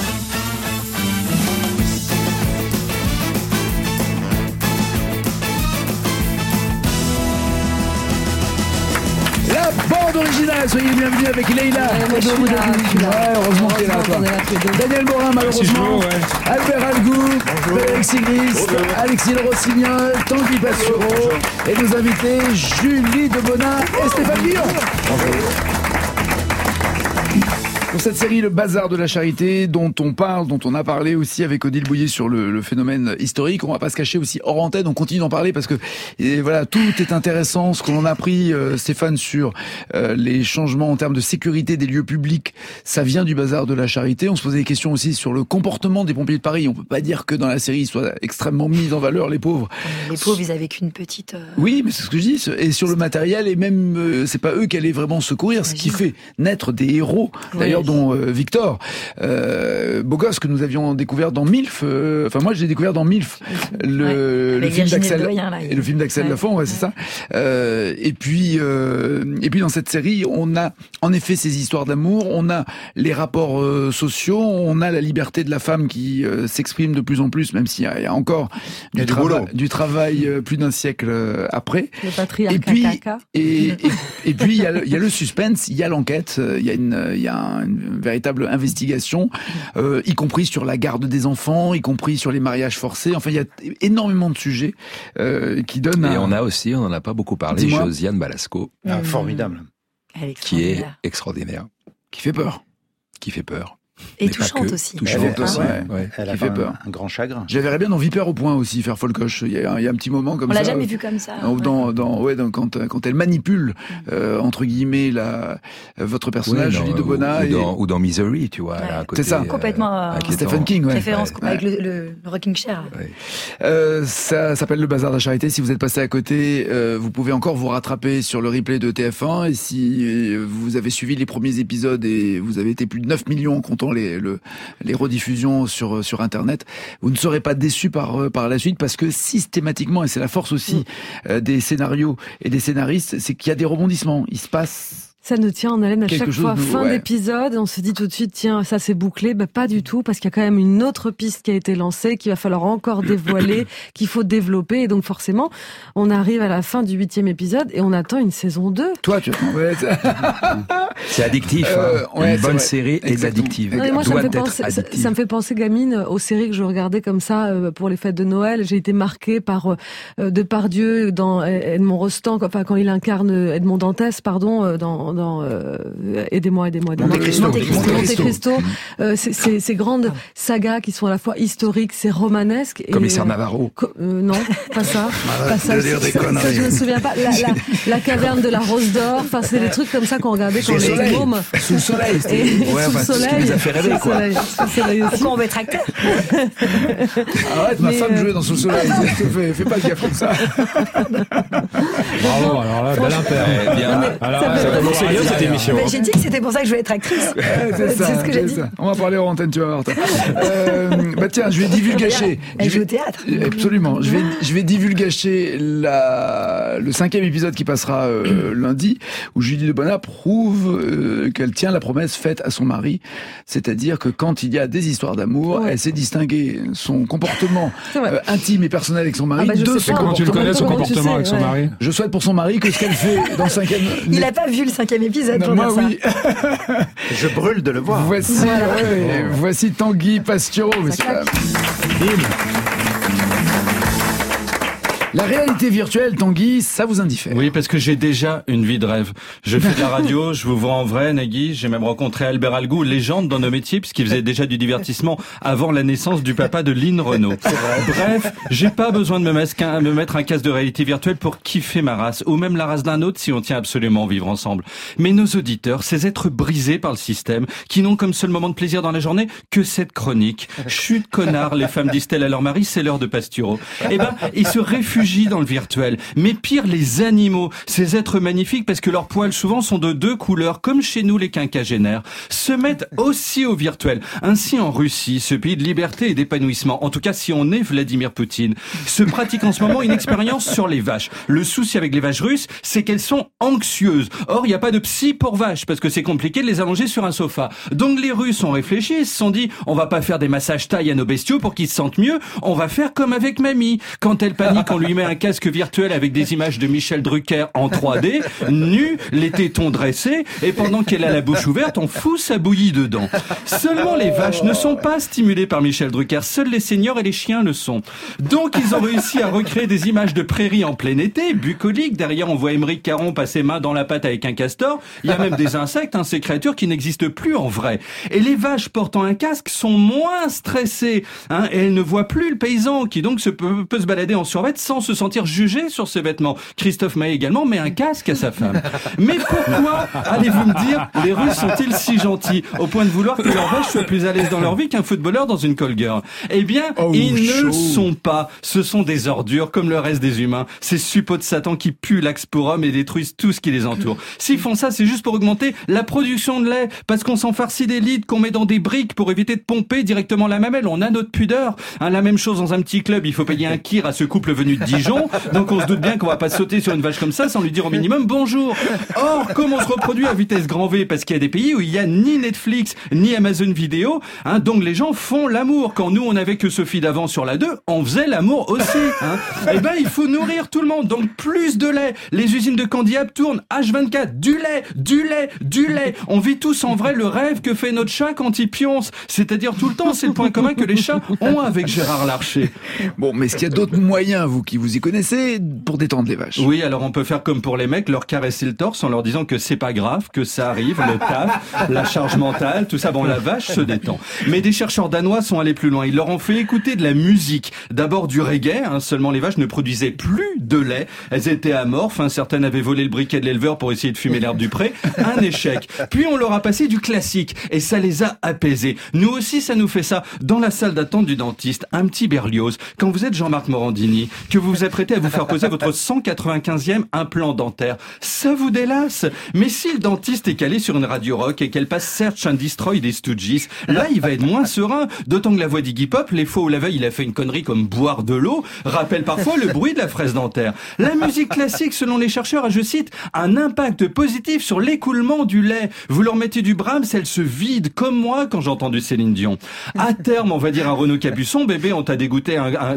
La bande originale, soyez bienvenus avec Leïla. Heureusement que t'es là, toi. Daniel Morin, malheureusement. Albert Algou, Alexis Grist, Alexis Le Rossignol, Tanguy Pasturo et nos invités Julie Debona et Stéphane Guillon. Pour cette série, le bazar de la charité, dont on parle, dont on a parlé aussi avec Odile Bouillet sur le phénomène historique, on va pas se cacher aussi hors antenne, on continue d'en parler parce que voilà, tout est intéressant. Ce qu'on a appris, Stéphane, sur les changements en termes de sécurité des lieux publics, ça vient du bazar de la charité. On se posait des questions aussi sur le comportement des pompiers de Paris. On peut pas dire que dans la série, ils soient extrêmement mis en valeur, les pauvres. Les pauvres, ils avaient qu'une petite... Oui, mais c'est ce que je dis. Et sur le matériel, et même, c'est pas eux qui allaient vraiment secourir, ce qui fait naître des héros. D'ailleurs, dont Victor, beau gosse que nous avions découvert dans MILF. Enfin, moi, je l'ai découvert dans MILF, le film d'Axel et le film d'Axel Lafont, c'est ça. Et puis dans cette série, on a en effet ces histoires d'amour, on a les rapports sociaux, on a la liberté de la femme qui s'exprime de plus en plus, même s'il y a encore du travail plus d'un siècle après. Le patriarcat. Et puis il y a le suspense, il y a l'enquête, il y a une véritable investigation, y compris sur la garde des enfants, y compris sur les mariages forcés. Enfin, il y a énormément de sujets qui donnent... Et on a aussi, on n'en a pas beaucoup parlé, Josiane Balasco. Formidable. Qui est extraordinaire. Qui fait peur. Qui fait peur. Et touchante aussi. Touchante aussi. Elle a fait peur. Un grand chagrin. J'avais bien dans Vipère au point aussi faire Folcoche. Il y a un petit moment comme ça. On l'a jamais vu comme ça. Quand elle manipule entre guillemets votre personnage, Julie Debona, ou dans Misery, tu vois. C'est ça. Complètement. Stephen King. Référence avec le Rocking Chair. Ça s'appelle le bazar de la charité. Si vous êtes passé à côté, vous pouvez encore vous rattraper sur le replay de TF1. Et si vous avez suivi les premiers épisodes et vous avez été plus de 9 millions en comptant les rediffusions sur Internet, vous ne serez pas déçus par la suite parce que systématiquement, et c'est la force aussi des scénarios et des scénaristes, c'est qu'il y a des rebondissements. Il se passe... Ça nous tient en haleine à chaque fois. Fin d'épisode, on se dit tout de suite, tiens, ça c'est bouclé. Pas du tout, parce qu'il y a quand même une autre piste qui a été lancée, qu'il va falloir encore dévoiler, qu'il faut développer. Et donc forcément, on arrive à la fin du 8e épisode et on attend une saison 2. Toi, tu c'est addictif. Une bonne série est addictive. Moi, ça me fait penser, gamine, aux séries que je regardais comme ça pour les fêtes de Noël. J'ai été marquée par Depardieu dans Edmond Rostand, quand il incarne Edmond Dantès, dans Aidez-moi. Monte Cristo. Ces grandes sagas qui sont à la fois historiques, c'est romanesque. Commissaire Navarro. Non, pas ça. Ça, je me souviens pas. La caverne de la Rose d'Or. Enfin, c'est des trucs comme ça qu'on regardait quand on était môme. Sous le soleil. Sous le soleil. Ça nous a fait rêver, quoi. Pourquoi on veut être acteur? Arrête, ma femme jouait dans Sous le soleil. Fais pas gaffe comme ça. Bravo, alors là, bel impair. Bien. Alors, ça commençait bien cette émission. Mais j'ai dit que c'était pour ça que je voulais être actrice. C'est ce que j'ai dit. Ça. On va parler en antenne, tu vas voir. Tiens, je vais divulgacher. Elle joue au théâtre. Absolument. Je vais divulgacher le 5e épisode qui passera lundi, où Julie Debona prouve qu'elle tient la promesse faite à son mari. C'est-à-dire que quand il y a des histoires d'amour, elle sait distinguer son comportement intime et personnel avec son mari de son Comment tu le connais, son comportement avec son mari? Je souhaite pour son mari que ce qu'elle fait dans le 5e... Il n'a pas vu le 5e épisode pour dire ça. Oui. Je brûle de le voir. Voici Tanguy Pasturo. La réalité virtuelle, Tanguy, ça vous indiffère? Oui, parce que j'ai déjà une vie de rêve. Je fais de la radio, je vous vois en vrai, Nagui. J'ai même rencontré Albert Algou, légende dans nos métiers, puisqu'il faisait déjà du divertissement avant la naissance du papa de Lynn Renaud. Bref, j'ai pas besoin de me mettre un casque de réalité virtuelle pour kiffer ma race, ou même la race d'un autre si on tient absolument à vivre ensemble. Mais nos auditeurs, ces êtres brisés par le système, qui n'ont comme seul moment de plaisir dans la journée que cette chronique. Chut, connard, les femmes disent-elles à leur mari, c'est l'heure de Pasturo. Eh ben, ils se réfugient réfugient dans le virtuel. Mais pire, les animaux, ces êtres magnifiques, parce que leurs poils souvent sont de 2 couleurs, comme chez nous les quinquagénaires, se mettent aussi au virtuel. Ainsi en Russie, ce pays de liberté et d'épanouissement, en tout cas si on est Vladimir Poutine, se pratique en ce moment une expérience sur les vaches. Le souci avec les vaches russes, c'est qu'elles sont anxieuses. Or, il n'y a pas de psy pour vaches, parce que c'est compliqué de les allonger sur un sofa. Donc les Russes ont réfléchi, ils se sont dit, on va pas faire des massages taille à nos bestiaux pour qu'ils se sentent mieux, on va faire comme avec mamie. Quand elle panique, on lui met un casque virtuel avec des images de Michel Drucker en 3D, nu, les tétons dressés, et pendant qu'elle a la bouche ouverte, on fout sa bouillie dedans. Seulement les vaches ne sont pas stimulées par Michel Drucker, seuls les seniors et les chiens le sont. Donc ils ont réussi à recréer des images de prairies en plein été, bucoliques, derrière on voit Émeric Caron passer main dans la pâte avec un castor, il y a même des insectes, ces créatures qui n'existent plus en vrai. Et les vaches portant un casque sont moins stressées, et elles ne voient plus le paysan, qui donc peut se balader en survêt sans se sentir jugé sur ses vêtements. Christophe Maé également met un casque à sa femme. Mais pourquoi, allez-vous me dire, les Russes sont-ils si gentils, au point de vouloir que leurs vaches soient plus à l'aise dans leur vie qu'un footballeur dans une call girl? Eh bien, ils ne le sont pas. Ce sont des ordures, comme le reste des humains. Ces suppôts de Satan qui puent l'axe pour homme et détruisent tout ce qui les entoure. S'ils font ça, c'est juste pour augmenter la production de lait, parce qu'on s'en farcit des litres qu'on met dans des briques pour éviter de pomper directement la mamelle. On a notre pudeur. La même chose dans un petit club, il faut payer un kir à ce couple venu de Dijon, donc on se doute bien qu'on va pas sauter sur une vache comme ça sans lui dire au minimum bonjour. Or, comme on se reproduit à vitesse grand V, parce qu'il y a des pays où il y a ni Netflix, ni Amazon Vidéo, donc les gens font l'amour. Quand nous, on avait que Sophie d'avant sur la 2, on faisait l'amour aussi. Eh ben, il faut nourrir tout le monde, donc plus de lait. Les usines de Candiac tournent H24, du lait, du lait, du lait. On vit tous en vrai le rêve que fait notre chat quand il pionce. C'est-à-dire tout le temps, c'est le point commun que les chats ont avec Gérard Larcher. Bon, mais est-ce qu'il y a d'autres moyens, vous qui vous y connaissez, pour détendre les vaches? Oui, alors on peut faire comme pour les mecs, leur caresser le torse en leur disant que c'est pas grave, que ça arrive, le taf, la charge mentale, tout ça. Bon, la vache se détend. Mais des chercheurs danois sont allés plus loin. Ils leur ont fait écouter de la musique. D'abord du reggae, seulement les vaches ne produisaient plus de lait. Elles étaient amorphes, certaines avaient volé le briquet de l'éleveur pour essayer de fumer l'herbe du pré. Un échec. Puis on leur a passé du classique et ça les a apaisés. Nous aussi, ça nous fait ça. Dans la salle d'attente du dentiste, un petit Berlioz. Quand vous êtes Jean-Marc Morandini, que vous vous apprêtez à vous faire poser votre 195e implant dentaire, ça vous délasse. Mais si le dentiste est calé sur une radio rock et qu'elle passe Search and Destroy des Stooges, là, il va être moins serein. D'autant que la voix d'Iggy Pop, les fois où la veille il a fait une connerie comme boire de l'eau, rappelle parfois le bruit de la fraise dentaire. La musique classique, selon les chercheurs, a, je cite, un impact positif sur l'écoulement du lait. Vous leur mettez du Brahms, elle se vide, comme moi quand j'ai entendu Céline Dion. À terme, on va dire à Renaud Capuçon, bébé, on t'a dégoté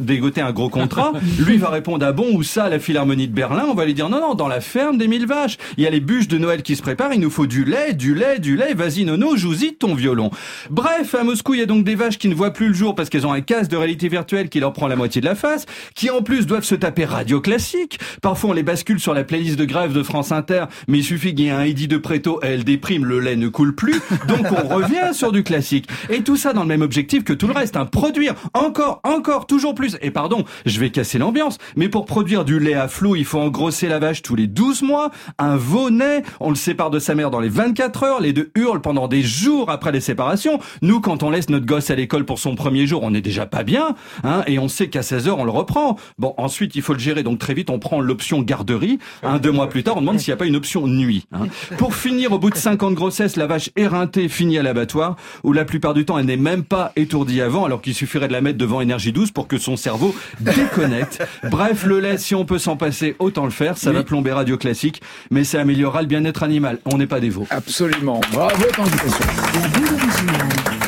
un gros contrat. Lui va répondre, ah bon, où ça, la Philharmonie de Berlin? On va lui dire, non, dans la ferme des 1000 vaches. Il y a les bûches de Noël qui se préparent, il nous faut du lait, du lait, du lait. Vas-y, Nono, joue-y ton violon. Bref, à Moscou, il y a donc des vaches qui ne voient plus le jour parce qu'elles ont un casque de réalité virtuelle qui leur prend la moitié de la face, qui en plus doivent se taper radio classique. Parfois, on les bascule sur la playlist de grève de France Inter, mais il suffit qu'il y ait un Eddie de Préto, elle déprime, le lait ne coule plus, donc on revient sur du classique. Et tout ça dans le même objectif que tout le reste, produire encore, toujours plus. Et pardon, je vais casser l'ambiance, mais pour produire du lait à flot, il faut engrosser la vache tous les 12 mois, un veau naît, on le sépare de sa mère dans les 24 heures, les deux hurlent pendant des jours après les séparations. Nous, quand on laisse notre gosse à l'école pour son premier jour, on n'est déjà pas bien, et on sait qu'à 16 heures, on le reprend. Bon, ensuite, il faut le gérer, donc très vite, on prend l'option garderie. 2 mois plus tard, on demande s'il n'y a pas une option nuit. Pour finir, au bout de 5 ans de grossesse, la vache éreintée finit à l'abattoir, où la plupart du temps, elle n'est même pas étourdie avant, alors qu'il suffirait de la mettre devant Énergie 12 pour que son cerveau déconnecte. Bref, le lait, si on peut s'en passer, autant le faire. Ça va plomber Radio Classique, mais ça améliorera le bien-être animal. On n'est pas des veaux. Absolument. Bravo, Tanguy. La bande originale.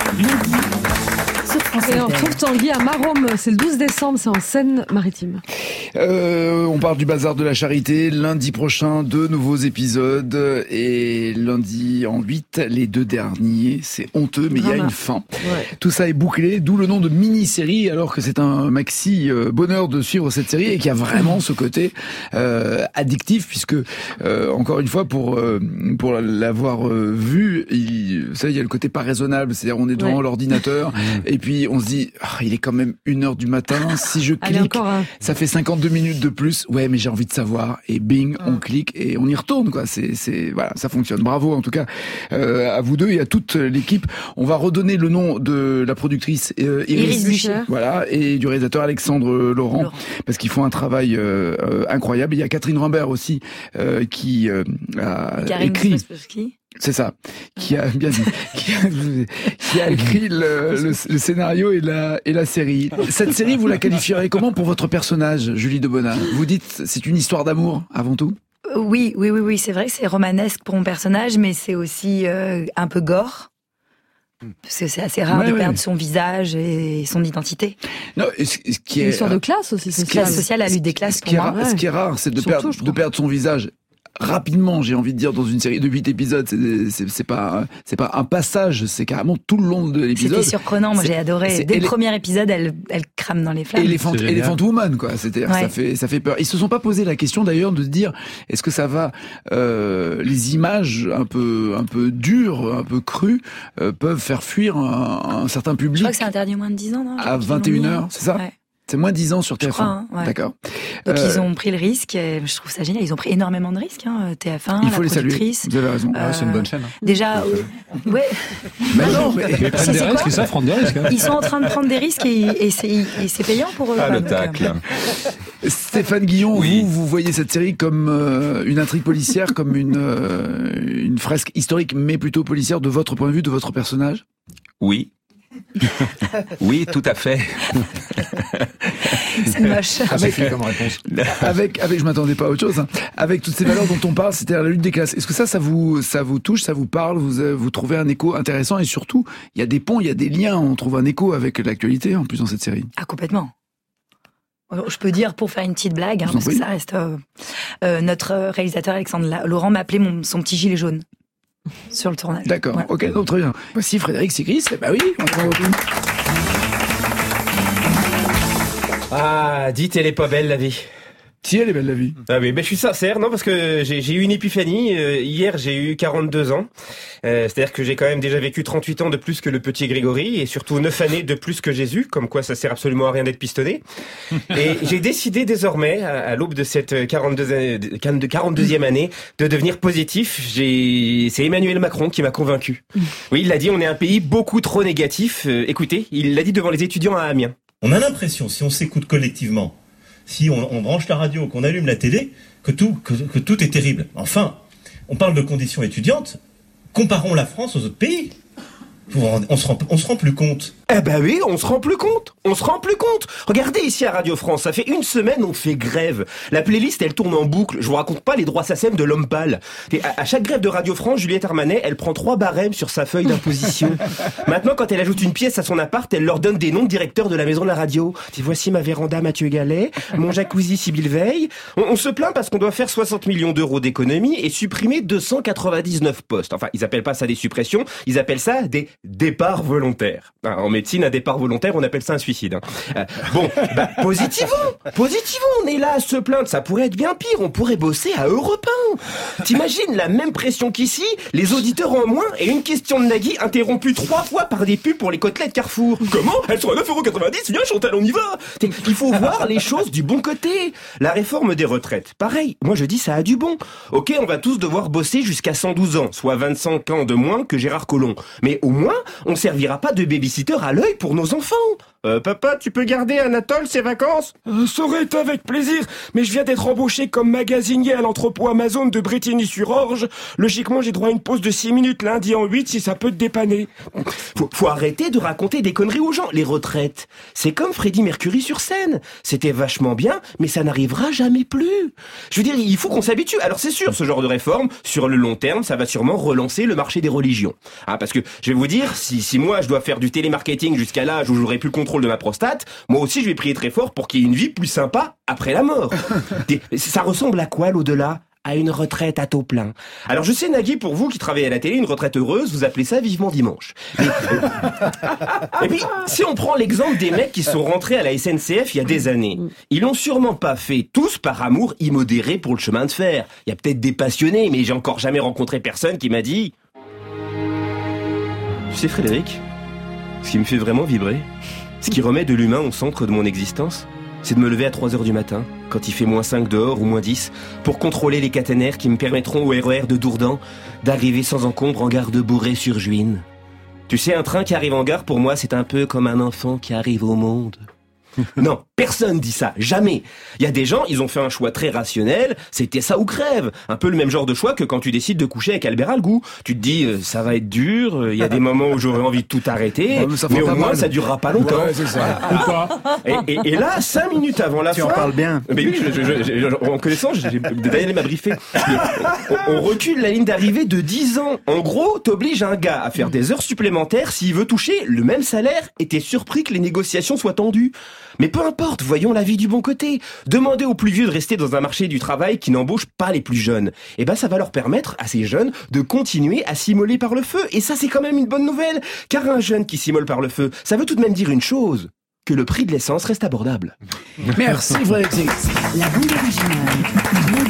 Et on retrouve Tanguy à Maromme, c'est le 12 décembre, c'est en Seine-Maritime. On parle du Bazar de la Charité, lundi prochain, 2 nouveaux épisodes, et lundi en 8, les 2 derniers, c'est honteux, mais il y a une fin. Ouais. Tout ça est bouclé, d'où le nom de mini-série, alors que c'est un maxi bonheur de suivre cette série, et qui a vraiment ce côté addictif, puisque, encore une fois, pour l'avoir vu, il y a le côté pas raisonnable, c'est-à-dire on est devant l'ordinateur, et puis série, on se dit, il est quand même 1h du matin, si je clique, ça fait 52 minutes de plus, ouais, mais j'ai envie de savoir, et bing, on clique, et on y retourne, quoi. Voilà, ça fonctionne. Bravo, en tout cas, à vous deux et à toute l'équipe. On va redonner le nom de la productrice, Iris Bucher. Voilà, et du réalisateur Alexandre Laurent, parce qu'ils font un travail incroyable. Il y a Catherine Rambert aussi, qui a écrit... C'est ça, qui a bien dit, qui a écrit le scénario et la série. Cette série, vous la qualifierez comment pour votre personnage, Julie Debonin? Vous dites, c'est une histoire d'amour, avant tout? Oui, c'est vrai que c'est romanesque pour mon personnage, mais c'est aussi un peu gore. Parce que c'est assez rare de perdre son visage et son identité. Non, ce qui est une histoire de classe aussi, sociale. Classe sociale, la lutte des classes pour moi. Ce qui est rare, c'est de perdre son visage rapidement, j'ai envie de dire, dans une série de 8 épisodes. C'est pas un passage, c'est carrément tout le long de l'épisode. C'était surprenant, moi j'ai adoré. Dès le premier épisode, elle crame dans les flammes. Elephant Woman, quoi. C'est-à-dire, ça fait peur. Ils se sont pas posé la question d'ailleurs de se dire, est-ce que ça va, les images un peu dures, un peu crues, peuvent faire fuir un certain public. Je crois que c'est interdit moins de 10 ans, non? À 21h, c'est ça? Ouais. C'est moins 10 ans sur TF1. Crois, ouais. D'accord. Donc ils ont pris le risque, et je trouve ça génial. Ils ont pris énormément de risques, TF1, il faut la les productrice. Saluer. Vous avez raison. C'est une bonne chaîne. Déjà, ouais. Mais non, mais ils prennent des risques, ça prend des risques. Ils sont en train de prendre des risques et c'est payant pour eux. Le tacle. Stéphane Guillon, vous voyez cette série comme une intrigue policière, comme une fresque historique, mais plutôt policière de votre point de vue, de votre personnage? Oui. Oui, tout à fait. C'est moche. Comme réponse. Avec, je m'attendais pas à autre chose. Hein. Avec toutes ces valeurs dont on parle, c'est-à-dire la lutte des classes. Est-ce que ça vous touche, ça vous parle, vous trouvez un écho intéressant et surtout, il y a des ponts, il y a des liens, on trouve un écho avec l'actualité en plus dans cette série. Ah, complètement. Je peux dire, pour faire une petite blague, parce que ça reste... notre réalisateur Alexandre Laurent m'a appelé son petit gilet jaune. Sur le tournage. D'accord, ouais. Ok, donc très bien. Voici Frédéric Sigris, bah oui, on prend tout. Ah, dites, elle est pas belle la vie. Si, elle est belle la vie. Ah oui, je suis sincère, non, parce que j'ai eu une épiphanie. Hier, j'ai eu 42 ans. C'est-à-dire que j'ai quand même déjà vécu 38 ans de plus que le petit Grégory, et surtout 9 années de plus que Jésus, comme quoi ça sert absolument à rien d'être pistonné. Et j'ai décidé désormais, à l'aube de cette 42e année, de devenir positif. C'est Emmanuel Macron qui m'a convaincu. Oui, il l'a dit, on est un pays beaucoup trop négatif. Écoutez, il l'a dit devant les étudiants à Amiens. On a l'impression, si on s'écoute collectivement, si on branche la radio, qu'on allume la télé, que tout est terrible. Enfin, on parle de conditions étudiantes. Comparons la France aux autres pays. On se rend plus compte. Eh ben oui, on se rend plus compte. Regardez ici à Radio France, ça fait une semaine on fait grève. La playlist elle tourne en boucle. Je vous raconte pas les droits SACEM de l'homme pâle. Et à chaque grève de Radio France, Juliette Armanet, elle prend 3 barèmes sur sa feuille d'imposition. Maintenant, quand elle ajoute une pièce à son appart, elle leur donne des noms de directeurs de la maison de la radio. Voici ma véranda Mathieu Gallet, mon jacuzzi Sybille Veil. On se plaint parce qu'on doit faire 60 millions d'euros d'économies et supprimer 299 postes. Enfin, ils appellent pas ça des suppressions, ils appellent ça des départs volontaires. En médecine, un départ volontaire, on appelle ça un suicide. Positivons, on est là à se plaindre, ça pourrait être bien pire, on pourrait bosser à Europe 1. T'imagines la même pression qu'ici, les auditeurs en moins et une question de Nagui interrompue 3 fois par des pubs pour les côtelettes Carrefour. Comment? Elles sont à 9,90€, viens Chantal, on y va. Il faut voir les choses du bon côté. La réforme des retraites, pareil, moi je dis ça a du bon. Ok, on va tous devoir bosser jusqu'à 112 ans, soit 25 ans de moins que Gérard Collomb. Mais au moins, on servira pas de babysitter à l'œil pour nos enfants. Papa, tu peux garder Anatole ses vacances? Ça aurait été avec plaisir, mais je viens d'être embauché comme magasinier à l'entrepôt Amazon de Brétigny-sur-Orge. Logiquement, j'ai droit à une pause de 6 minutes lundi en 8 si ça peut te dépanner. Faut arrêter de raconter des conneries aux gens. Les retraites, c'est comme Freddie Mercury sur scène. C'était vachement bien, mais ça n'arrivera jamais plus. Je veux dire, il faut qu'on s'habitue. Alors c'est sûr, ce genre de réforme, sur le long terme, ça va sûrement relancer le marché des religions. Parce que, je vais vous dire, si moi je dois faire du télémarketing jusqu'à l'âge où j'aurai plus le contrôle de ma prostate, moi aussi je vais prier très fort pour qu'il y ait une vie plus sympa après la mort. Ça ressemble à quoi l'au-delà? À une retraite à taux plein. Alors je sais, Nagui, pour vous qui travaillez à la télé, une retraite heureuse, vous appelez ça vivement dimanche. Et puis, si on prend l'exemple des mecs qui sont rentrés à la SNCF il y a des années, ils l'ont sûrement pas fait tous par amour immodéré pour le chemin de fer. Il y a peut-être des passionnés, mais j'ai encore jamais rencontré personne qui m'a dit... Tu sais, Frédéric, Ce qui me fait vraiment vibrer, ce qui remet de l'humain au centre de mon existence, c'est de me lever à 3h du matin, quand il fait -5 dehors ou -10, pour contrôler les caténaires qui me permettront au RER de Dourdan d'arriver sans encombre en gare de Bourret-sur-Juine. Tu sais, un train qui arrive en gare, pour moi, c'est un peu comme un enfant qui arrive au monde. Non, personne dit ça, jamais. Il y a des gens, ils ont fait un choix très rationnel, c'était ça ou crève. Un peu le même genre de choix que quand tu décides de coucher avec Albert Algou. Tu te dis, ça va être dur, il y a des moments où j'aurais envie de tout arrêter, mais au moins ça durera pas longtemps. Ouais, c'est ça. Ou pas. Et là, 5 minutes avant la fin... Tu en parles bien. Mais oui, en connaissance, Daniel m'a briefé. On recule la ligne d'arrivée de 10 ans. En gros, t'obliges un gars à faire des heures supplémentaires s'il veut toucher le même salaire et t'es surpris que les négociations soient tendues. Mais peu importe, voyons la vie du bon côté. Demandez aux plus vieux de rester dans un marché du travail qui n'embauche pas les plus jeunes. Et ben, ça va leur permettre à ces jeunes de continuer à s'immoler par le feu. Et ça, c'est quand même une bonne nouvelle. Car un jeune qui s'immole par le feu, ça veut tout de même dire une chose. Que le prix de l'essence reste abordable. Merci, Frédéric. La bande originale.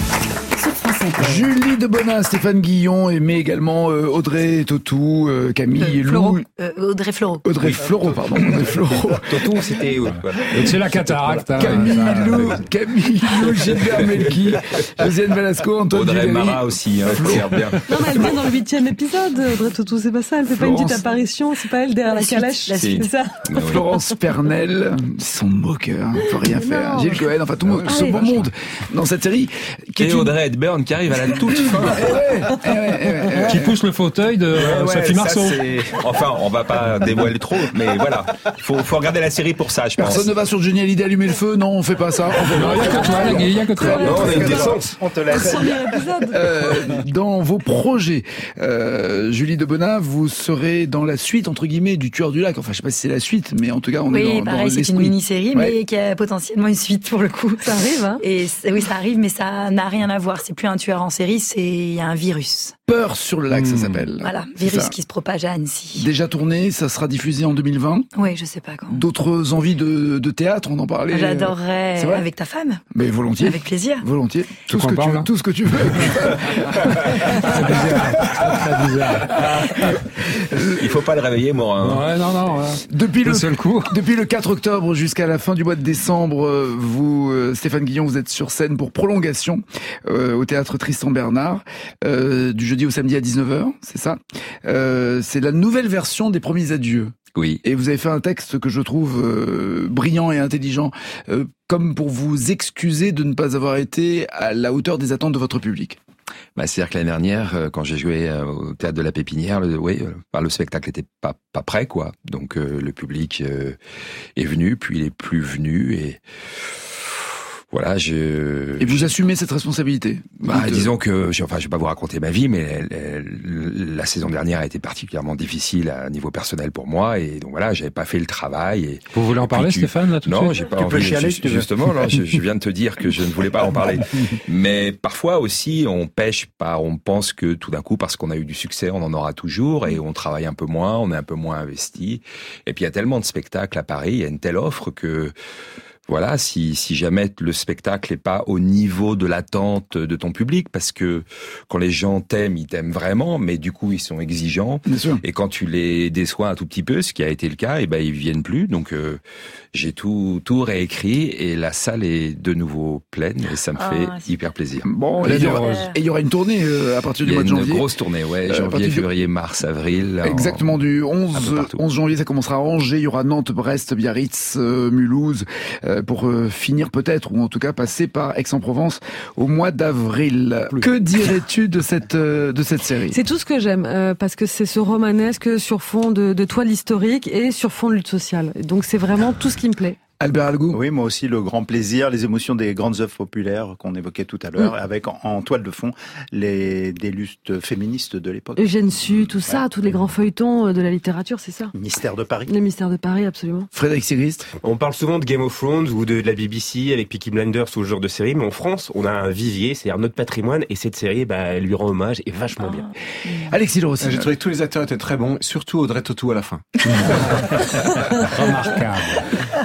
Julie de Bonin, Stéphane Guillon, mais également Audrey Tautou, Camille Lou. Audrey Fleurot. Audrey Fleurot, pardon. Audrey Fleurot. Tautou, c'était... C'est la cataracte. Hein, Camille Lou, Gilbert Melki, Josiane Velasco, Antoine Audrey Duléry. Marat aussi, hein, regarde bien. Non, mais elle vient dans le 8e épisode, Audrey Tautou, c'est pas ça, elle fait Florence. pas une petite apparition, c'est pas elle derrière la calèche, c'est ça. Florence Pernel, son moqueur, faut rien faire. Gilles Cohen, enfin tout le monde, ce beau monde dans cette série. Et Audrey Hepburn qui arrive à la toute fin. Qui pousse le fauteuil de Sophie Marceau. Enfin, on va pas dévoiler trop, mais voilà. Faut regarder la série pour ça, je pense. Personne ne va sur Johnny Hallyday allumer le feu, non, on fait pas ça. Il y a que toi, il y a que toi. Non, on a une décence. On te laisse. Dans vos projets, Julie de Bonin, vous serez dans la suite, entre guillemets, du Tueur du Lac. Enfin, je sais pas si c'est la suite, mais en tout cas, on est dans pareil, c'est une mini-série, mais qui a potentiellement une suite pour le coup. Ça arrive, hein. Et oui, ça arrive, mais ça n'a rien à voir. C'est plus un tueur en série, il y a un virus. Peur sur le lac, ça s'appelle. Voilà, virus qui se propage à Annecy. Déjà tourné, ça sera diffusé en 2020. Oui, je sais pas quand. D'autres envies de théâtre, on en parlait. J'adorerais avec ta femme. Mais volontiers. Avec plaisir. Volontiers. Tout ce que tu veux. Très bizarre. Il faut pas le réveiller, Morin. Ouais, non. Depuis le 4 octobre jusqu'à la fin du mois de décembre, vous, Stéphane Guillon, vous êtes sur scène pour Prolongation au théâtre Tristan Bernard, du jeudi au samedi à 19h, c'est ça. C'est la nouvelle version des Premiers Adieux. Oui. Et vous avez fait un texte que je trouve brillant et intelligent, comme pour vous excuser de ne pas avoir été à la hauteur des attentes de votre public. C'est-à-dire que l'année dernière, quand j'ai joué au théâtre de la Pépinière, le spectacle n'était pas prêt, quoi. Donc le public est venu, puis il est plus venu, et voilà, Et vous assumez cette responsabilité? Disons que, je vais pas vous raconter ma vie, mais la saison dernière a été particulièrement difficile à niveau personnel pour moi, et donc voilà, j'avais pas fait le travail. Et vous voulez en parler, Stéphane, là, tout de suite? Non, j'ai pas envie. Justement, là, je viens de te dire que je ne voulais pas en parler. Mais parfois aussi, on pêche pas, on pense que tout d'un coup, parce qu'on a eu du succès, on en aura toujours, et on travaille un peu moins, on est un peu moins investi. Et puis il y a tellement de spectacles à Paris, il y a une telle offre que voilà, si jamais le spectacle n'est pas au niveau de l'attente de ton public, parce que quand les gens t'aiment, ils t'aiment vraiment, mais du coup ils sont exigeants. Bien sûr. Et quand tu les déçois un tout petit peu, ce qui a été le cas, ils viennent plus. Donc j'ai tout réécrit et la salle est de nouveau pleine et ça me fait hyper plaisir. Bon, et il y aura une tournée à partir du mois de janvier. Une grosse tournée, janvier, février, mars, avril. Exactement, du 11 janvier, ça commencera à Angers, il y aura Nantes, Brest, Biarritz, Mulhouse, pour finir peut-être, ou en tout cas passer par Aix-en-Provence au mois d'avril. Que dirais-tu de cette série? C'est tout ce que j'aime, parce que c'est ce romanesque sur fond de toile historique et sur fond de lutte sociale. Donc c'est vraiment tout ce qui me plaît. Albert Algou? Oui, moi aussi, le grand plaisir, les émotions des grandes œuvres populaires qu'on évoquait tout à l'heure, avec en toile de fond des luttes féministes de l'époque. Eugène Sue, tout ça, tous les grands feuilletons de la littérature, c'est ça. Mystère de Paris. Les mystères de Paris, absolument. Frédéric Sigrist? On parle souvent de Game of Thrones ou de la BBC avec Peaky Blinders ou ce genre de série, mais en France, on a un vivier, c'est-à-dire notre patrimoine, et cette série, elle lui rend hommage et vachement bien. Alexis Lerossignol. J'ai trouvé que tous les acteurs étaient très bons, surtout Audrey Tautou à la fin. Remarquable.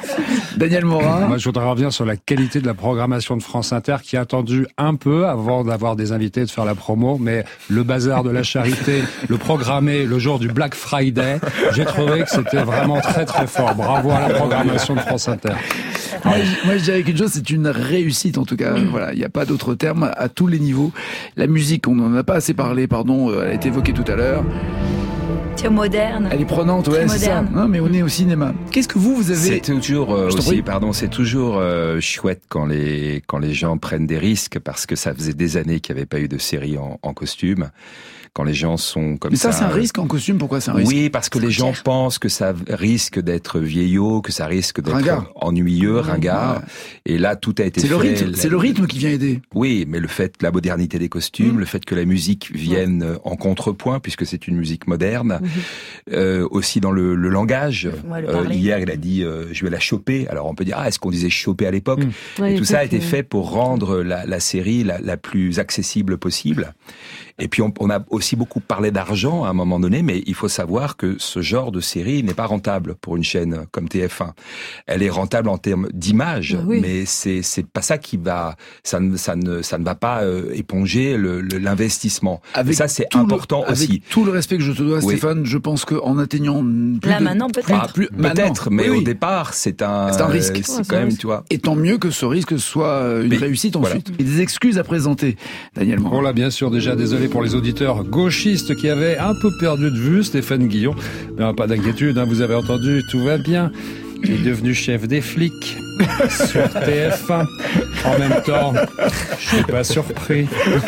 Daniel Morin. Moi, je voudrais revenir sur la qualité de la programmation de France Inter qui a attendu un peu avant d'avoir des invités, de faire la promo, mais le bazar de la charité, le programmer le jour du Black Friday, j'ai trouvé que c'était vraiment très très fort. Bravo à la programmation de France Inter. Moi, je dirais qu'une chose, c'est une réussite en tout cas. Voilà, il n'y a pas d'autre terme à tous les niveaux. La musique, on n'en a pas assez parlé, pardon, elle a été évoquée tout à l'heure. C'est moderne. Elle est prenante, ouais, c'est ça. Non, mais on est au cinéma. Qu'est-ce que vous avez... C'est toujours c'est toujours chouette quand les gens prennent des risques, parce que ça faisait des années qu'il n'y avait pas eu de série en costume. Quand les gens sont comme ça... Mais ça, c'est un risque en costume. Pourquoi c'est un risque? Oui, parce que les gens pensent que ça risque d'être vieillot, que ça risque d'être ennuyeux, ringard. Ouais. Et là, tout a été fait. C'est le rythme qui vient aider. Oui, mais le fait, la modernité des costumes, le fait que la musique vienne en contrepoint, puisque c'est une musique moderne, aussi dans le langage. Hier, il a dit, je vais la choper. Alors, on peut dire, est-ce qu'on disait choper à l'époque? Et tout ça a été fait pour rendre la série la plus accessible possible. Et puis on a aussi beaucoup parlé d'argent à un moment donné, mais il faut savoir que ce genre de série n'est pas rentable pour une chaîne comme TF1. Elle est rentable en termes d'image, mais c'est pas ça qui va, ça ne va pas éponger l'investissement. Et ça c'est important aussi. Avec tout le respect que je te dois, Stéphane, je pense qu'en atteignant maintenant peut-être, mais au départ c'est un risque. C'est quand même, tu vois. Et tant mieux que ce risque soit une réussite ensuite. Voilà. Et des excuses à présenter, Daniel Morin. Bon là, bien sûr, déjà désolé pour les auditeurs gauchistes qui avaient un peu perdu de vue Stéphane Guillon. Mais pas d'inquiétude, vous avez entendu, tout va bien. Il est devenu chef des flics sur TF1. En même temps, je suis pas surpris.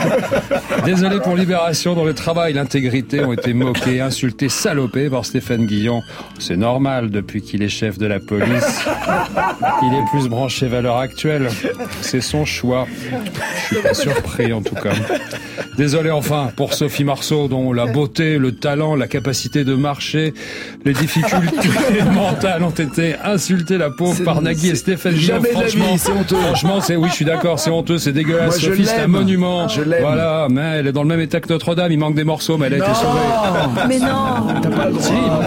Désolé pour Libération, dont le travail et l'intégrité ont été moqués, insultés, salopés par Stéphane Guillon. C'est normal, depuis qu'il est chef de la police. Il est plus branché valeurs actuelles. C'est son choix. Je suis pas surpris, en tout cas. Désolé enfin pour Sophie Marceau, dont la beauté, le talent, la capacité de marcher, les difficultés mentales ont été insultées, la pauvre, par Nagui et Stéphane Guillon. Franchement, c'est honteux. Franchement, oui, je suis d'accord, c'est honteux, c'est dégueulasse. Moi, Sophie, c'est un monument. Je l'aime. Voilà, mais elle est dans le même état que Notre-Dame, il manque des morceaux, mais elle a été sauvée. Mais non. T'as pas le droit.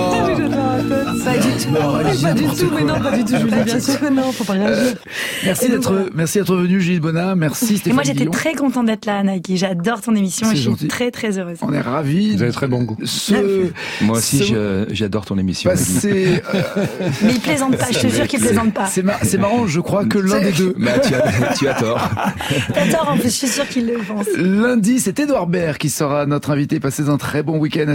Pas du tout, mais non, pas du tout, Julie. Bien sûr que non, faut pas réagir. Merci d'être venu, Julie Bonin. Merci, Stéphane. Et moi, j'étais très contente d'être là, Nagui. J'adore ton émission et je suis très, très heureuse. On est ravis. Vous avez très bon goût. Moi aussi, j'adore ton émission. Mais il plaisante pas, je te jure qu'il plaisante pas. C'est marrant, je crois que l'un des deux. Bah, tu as tort. T'as tort, en plus, je suis sûr qu'il le pense. Lundi, c'est Édouard Baird qui sera notre invité. Passez un très bon week-end.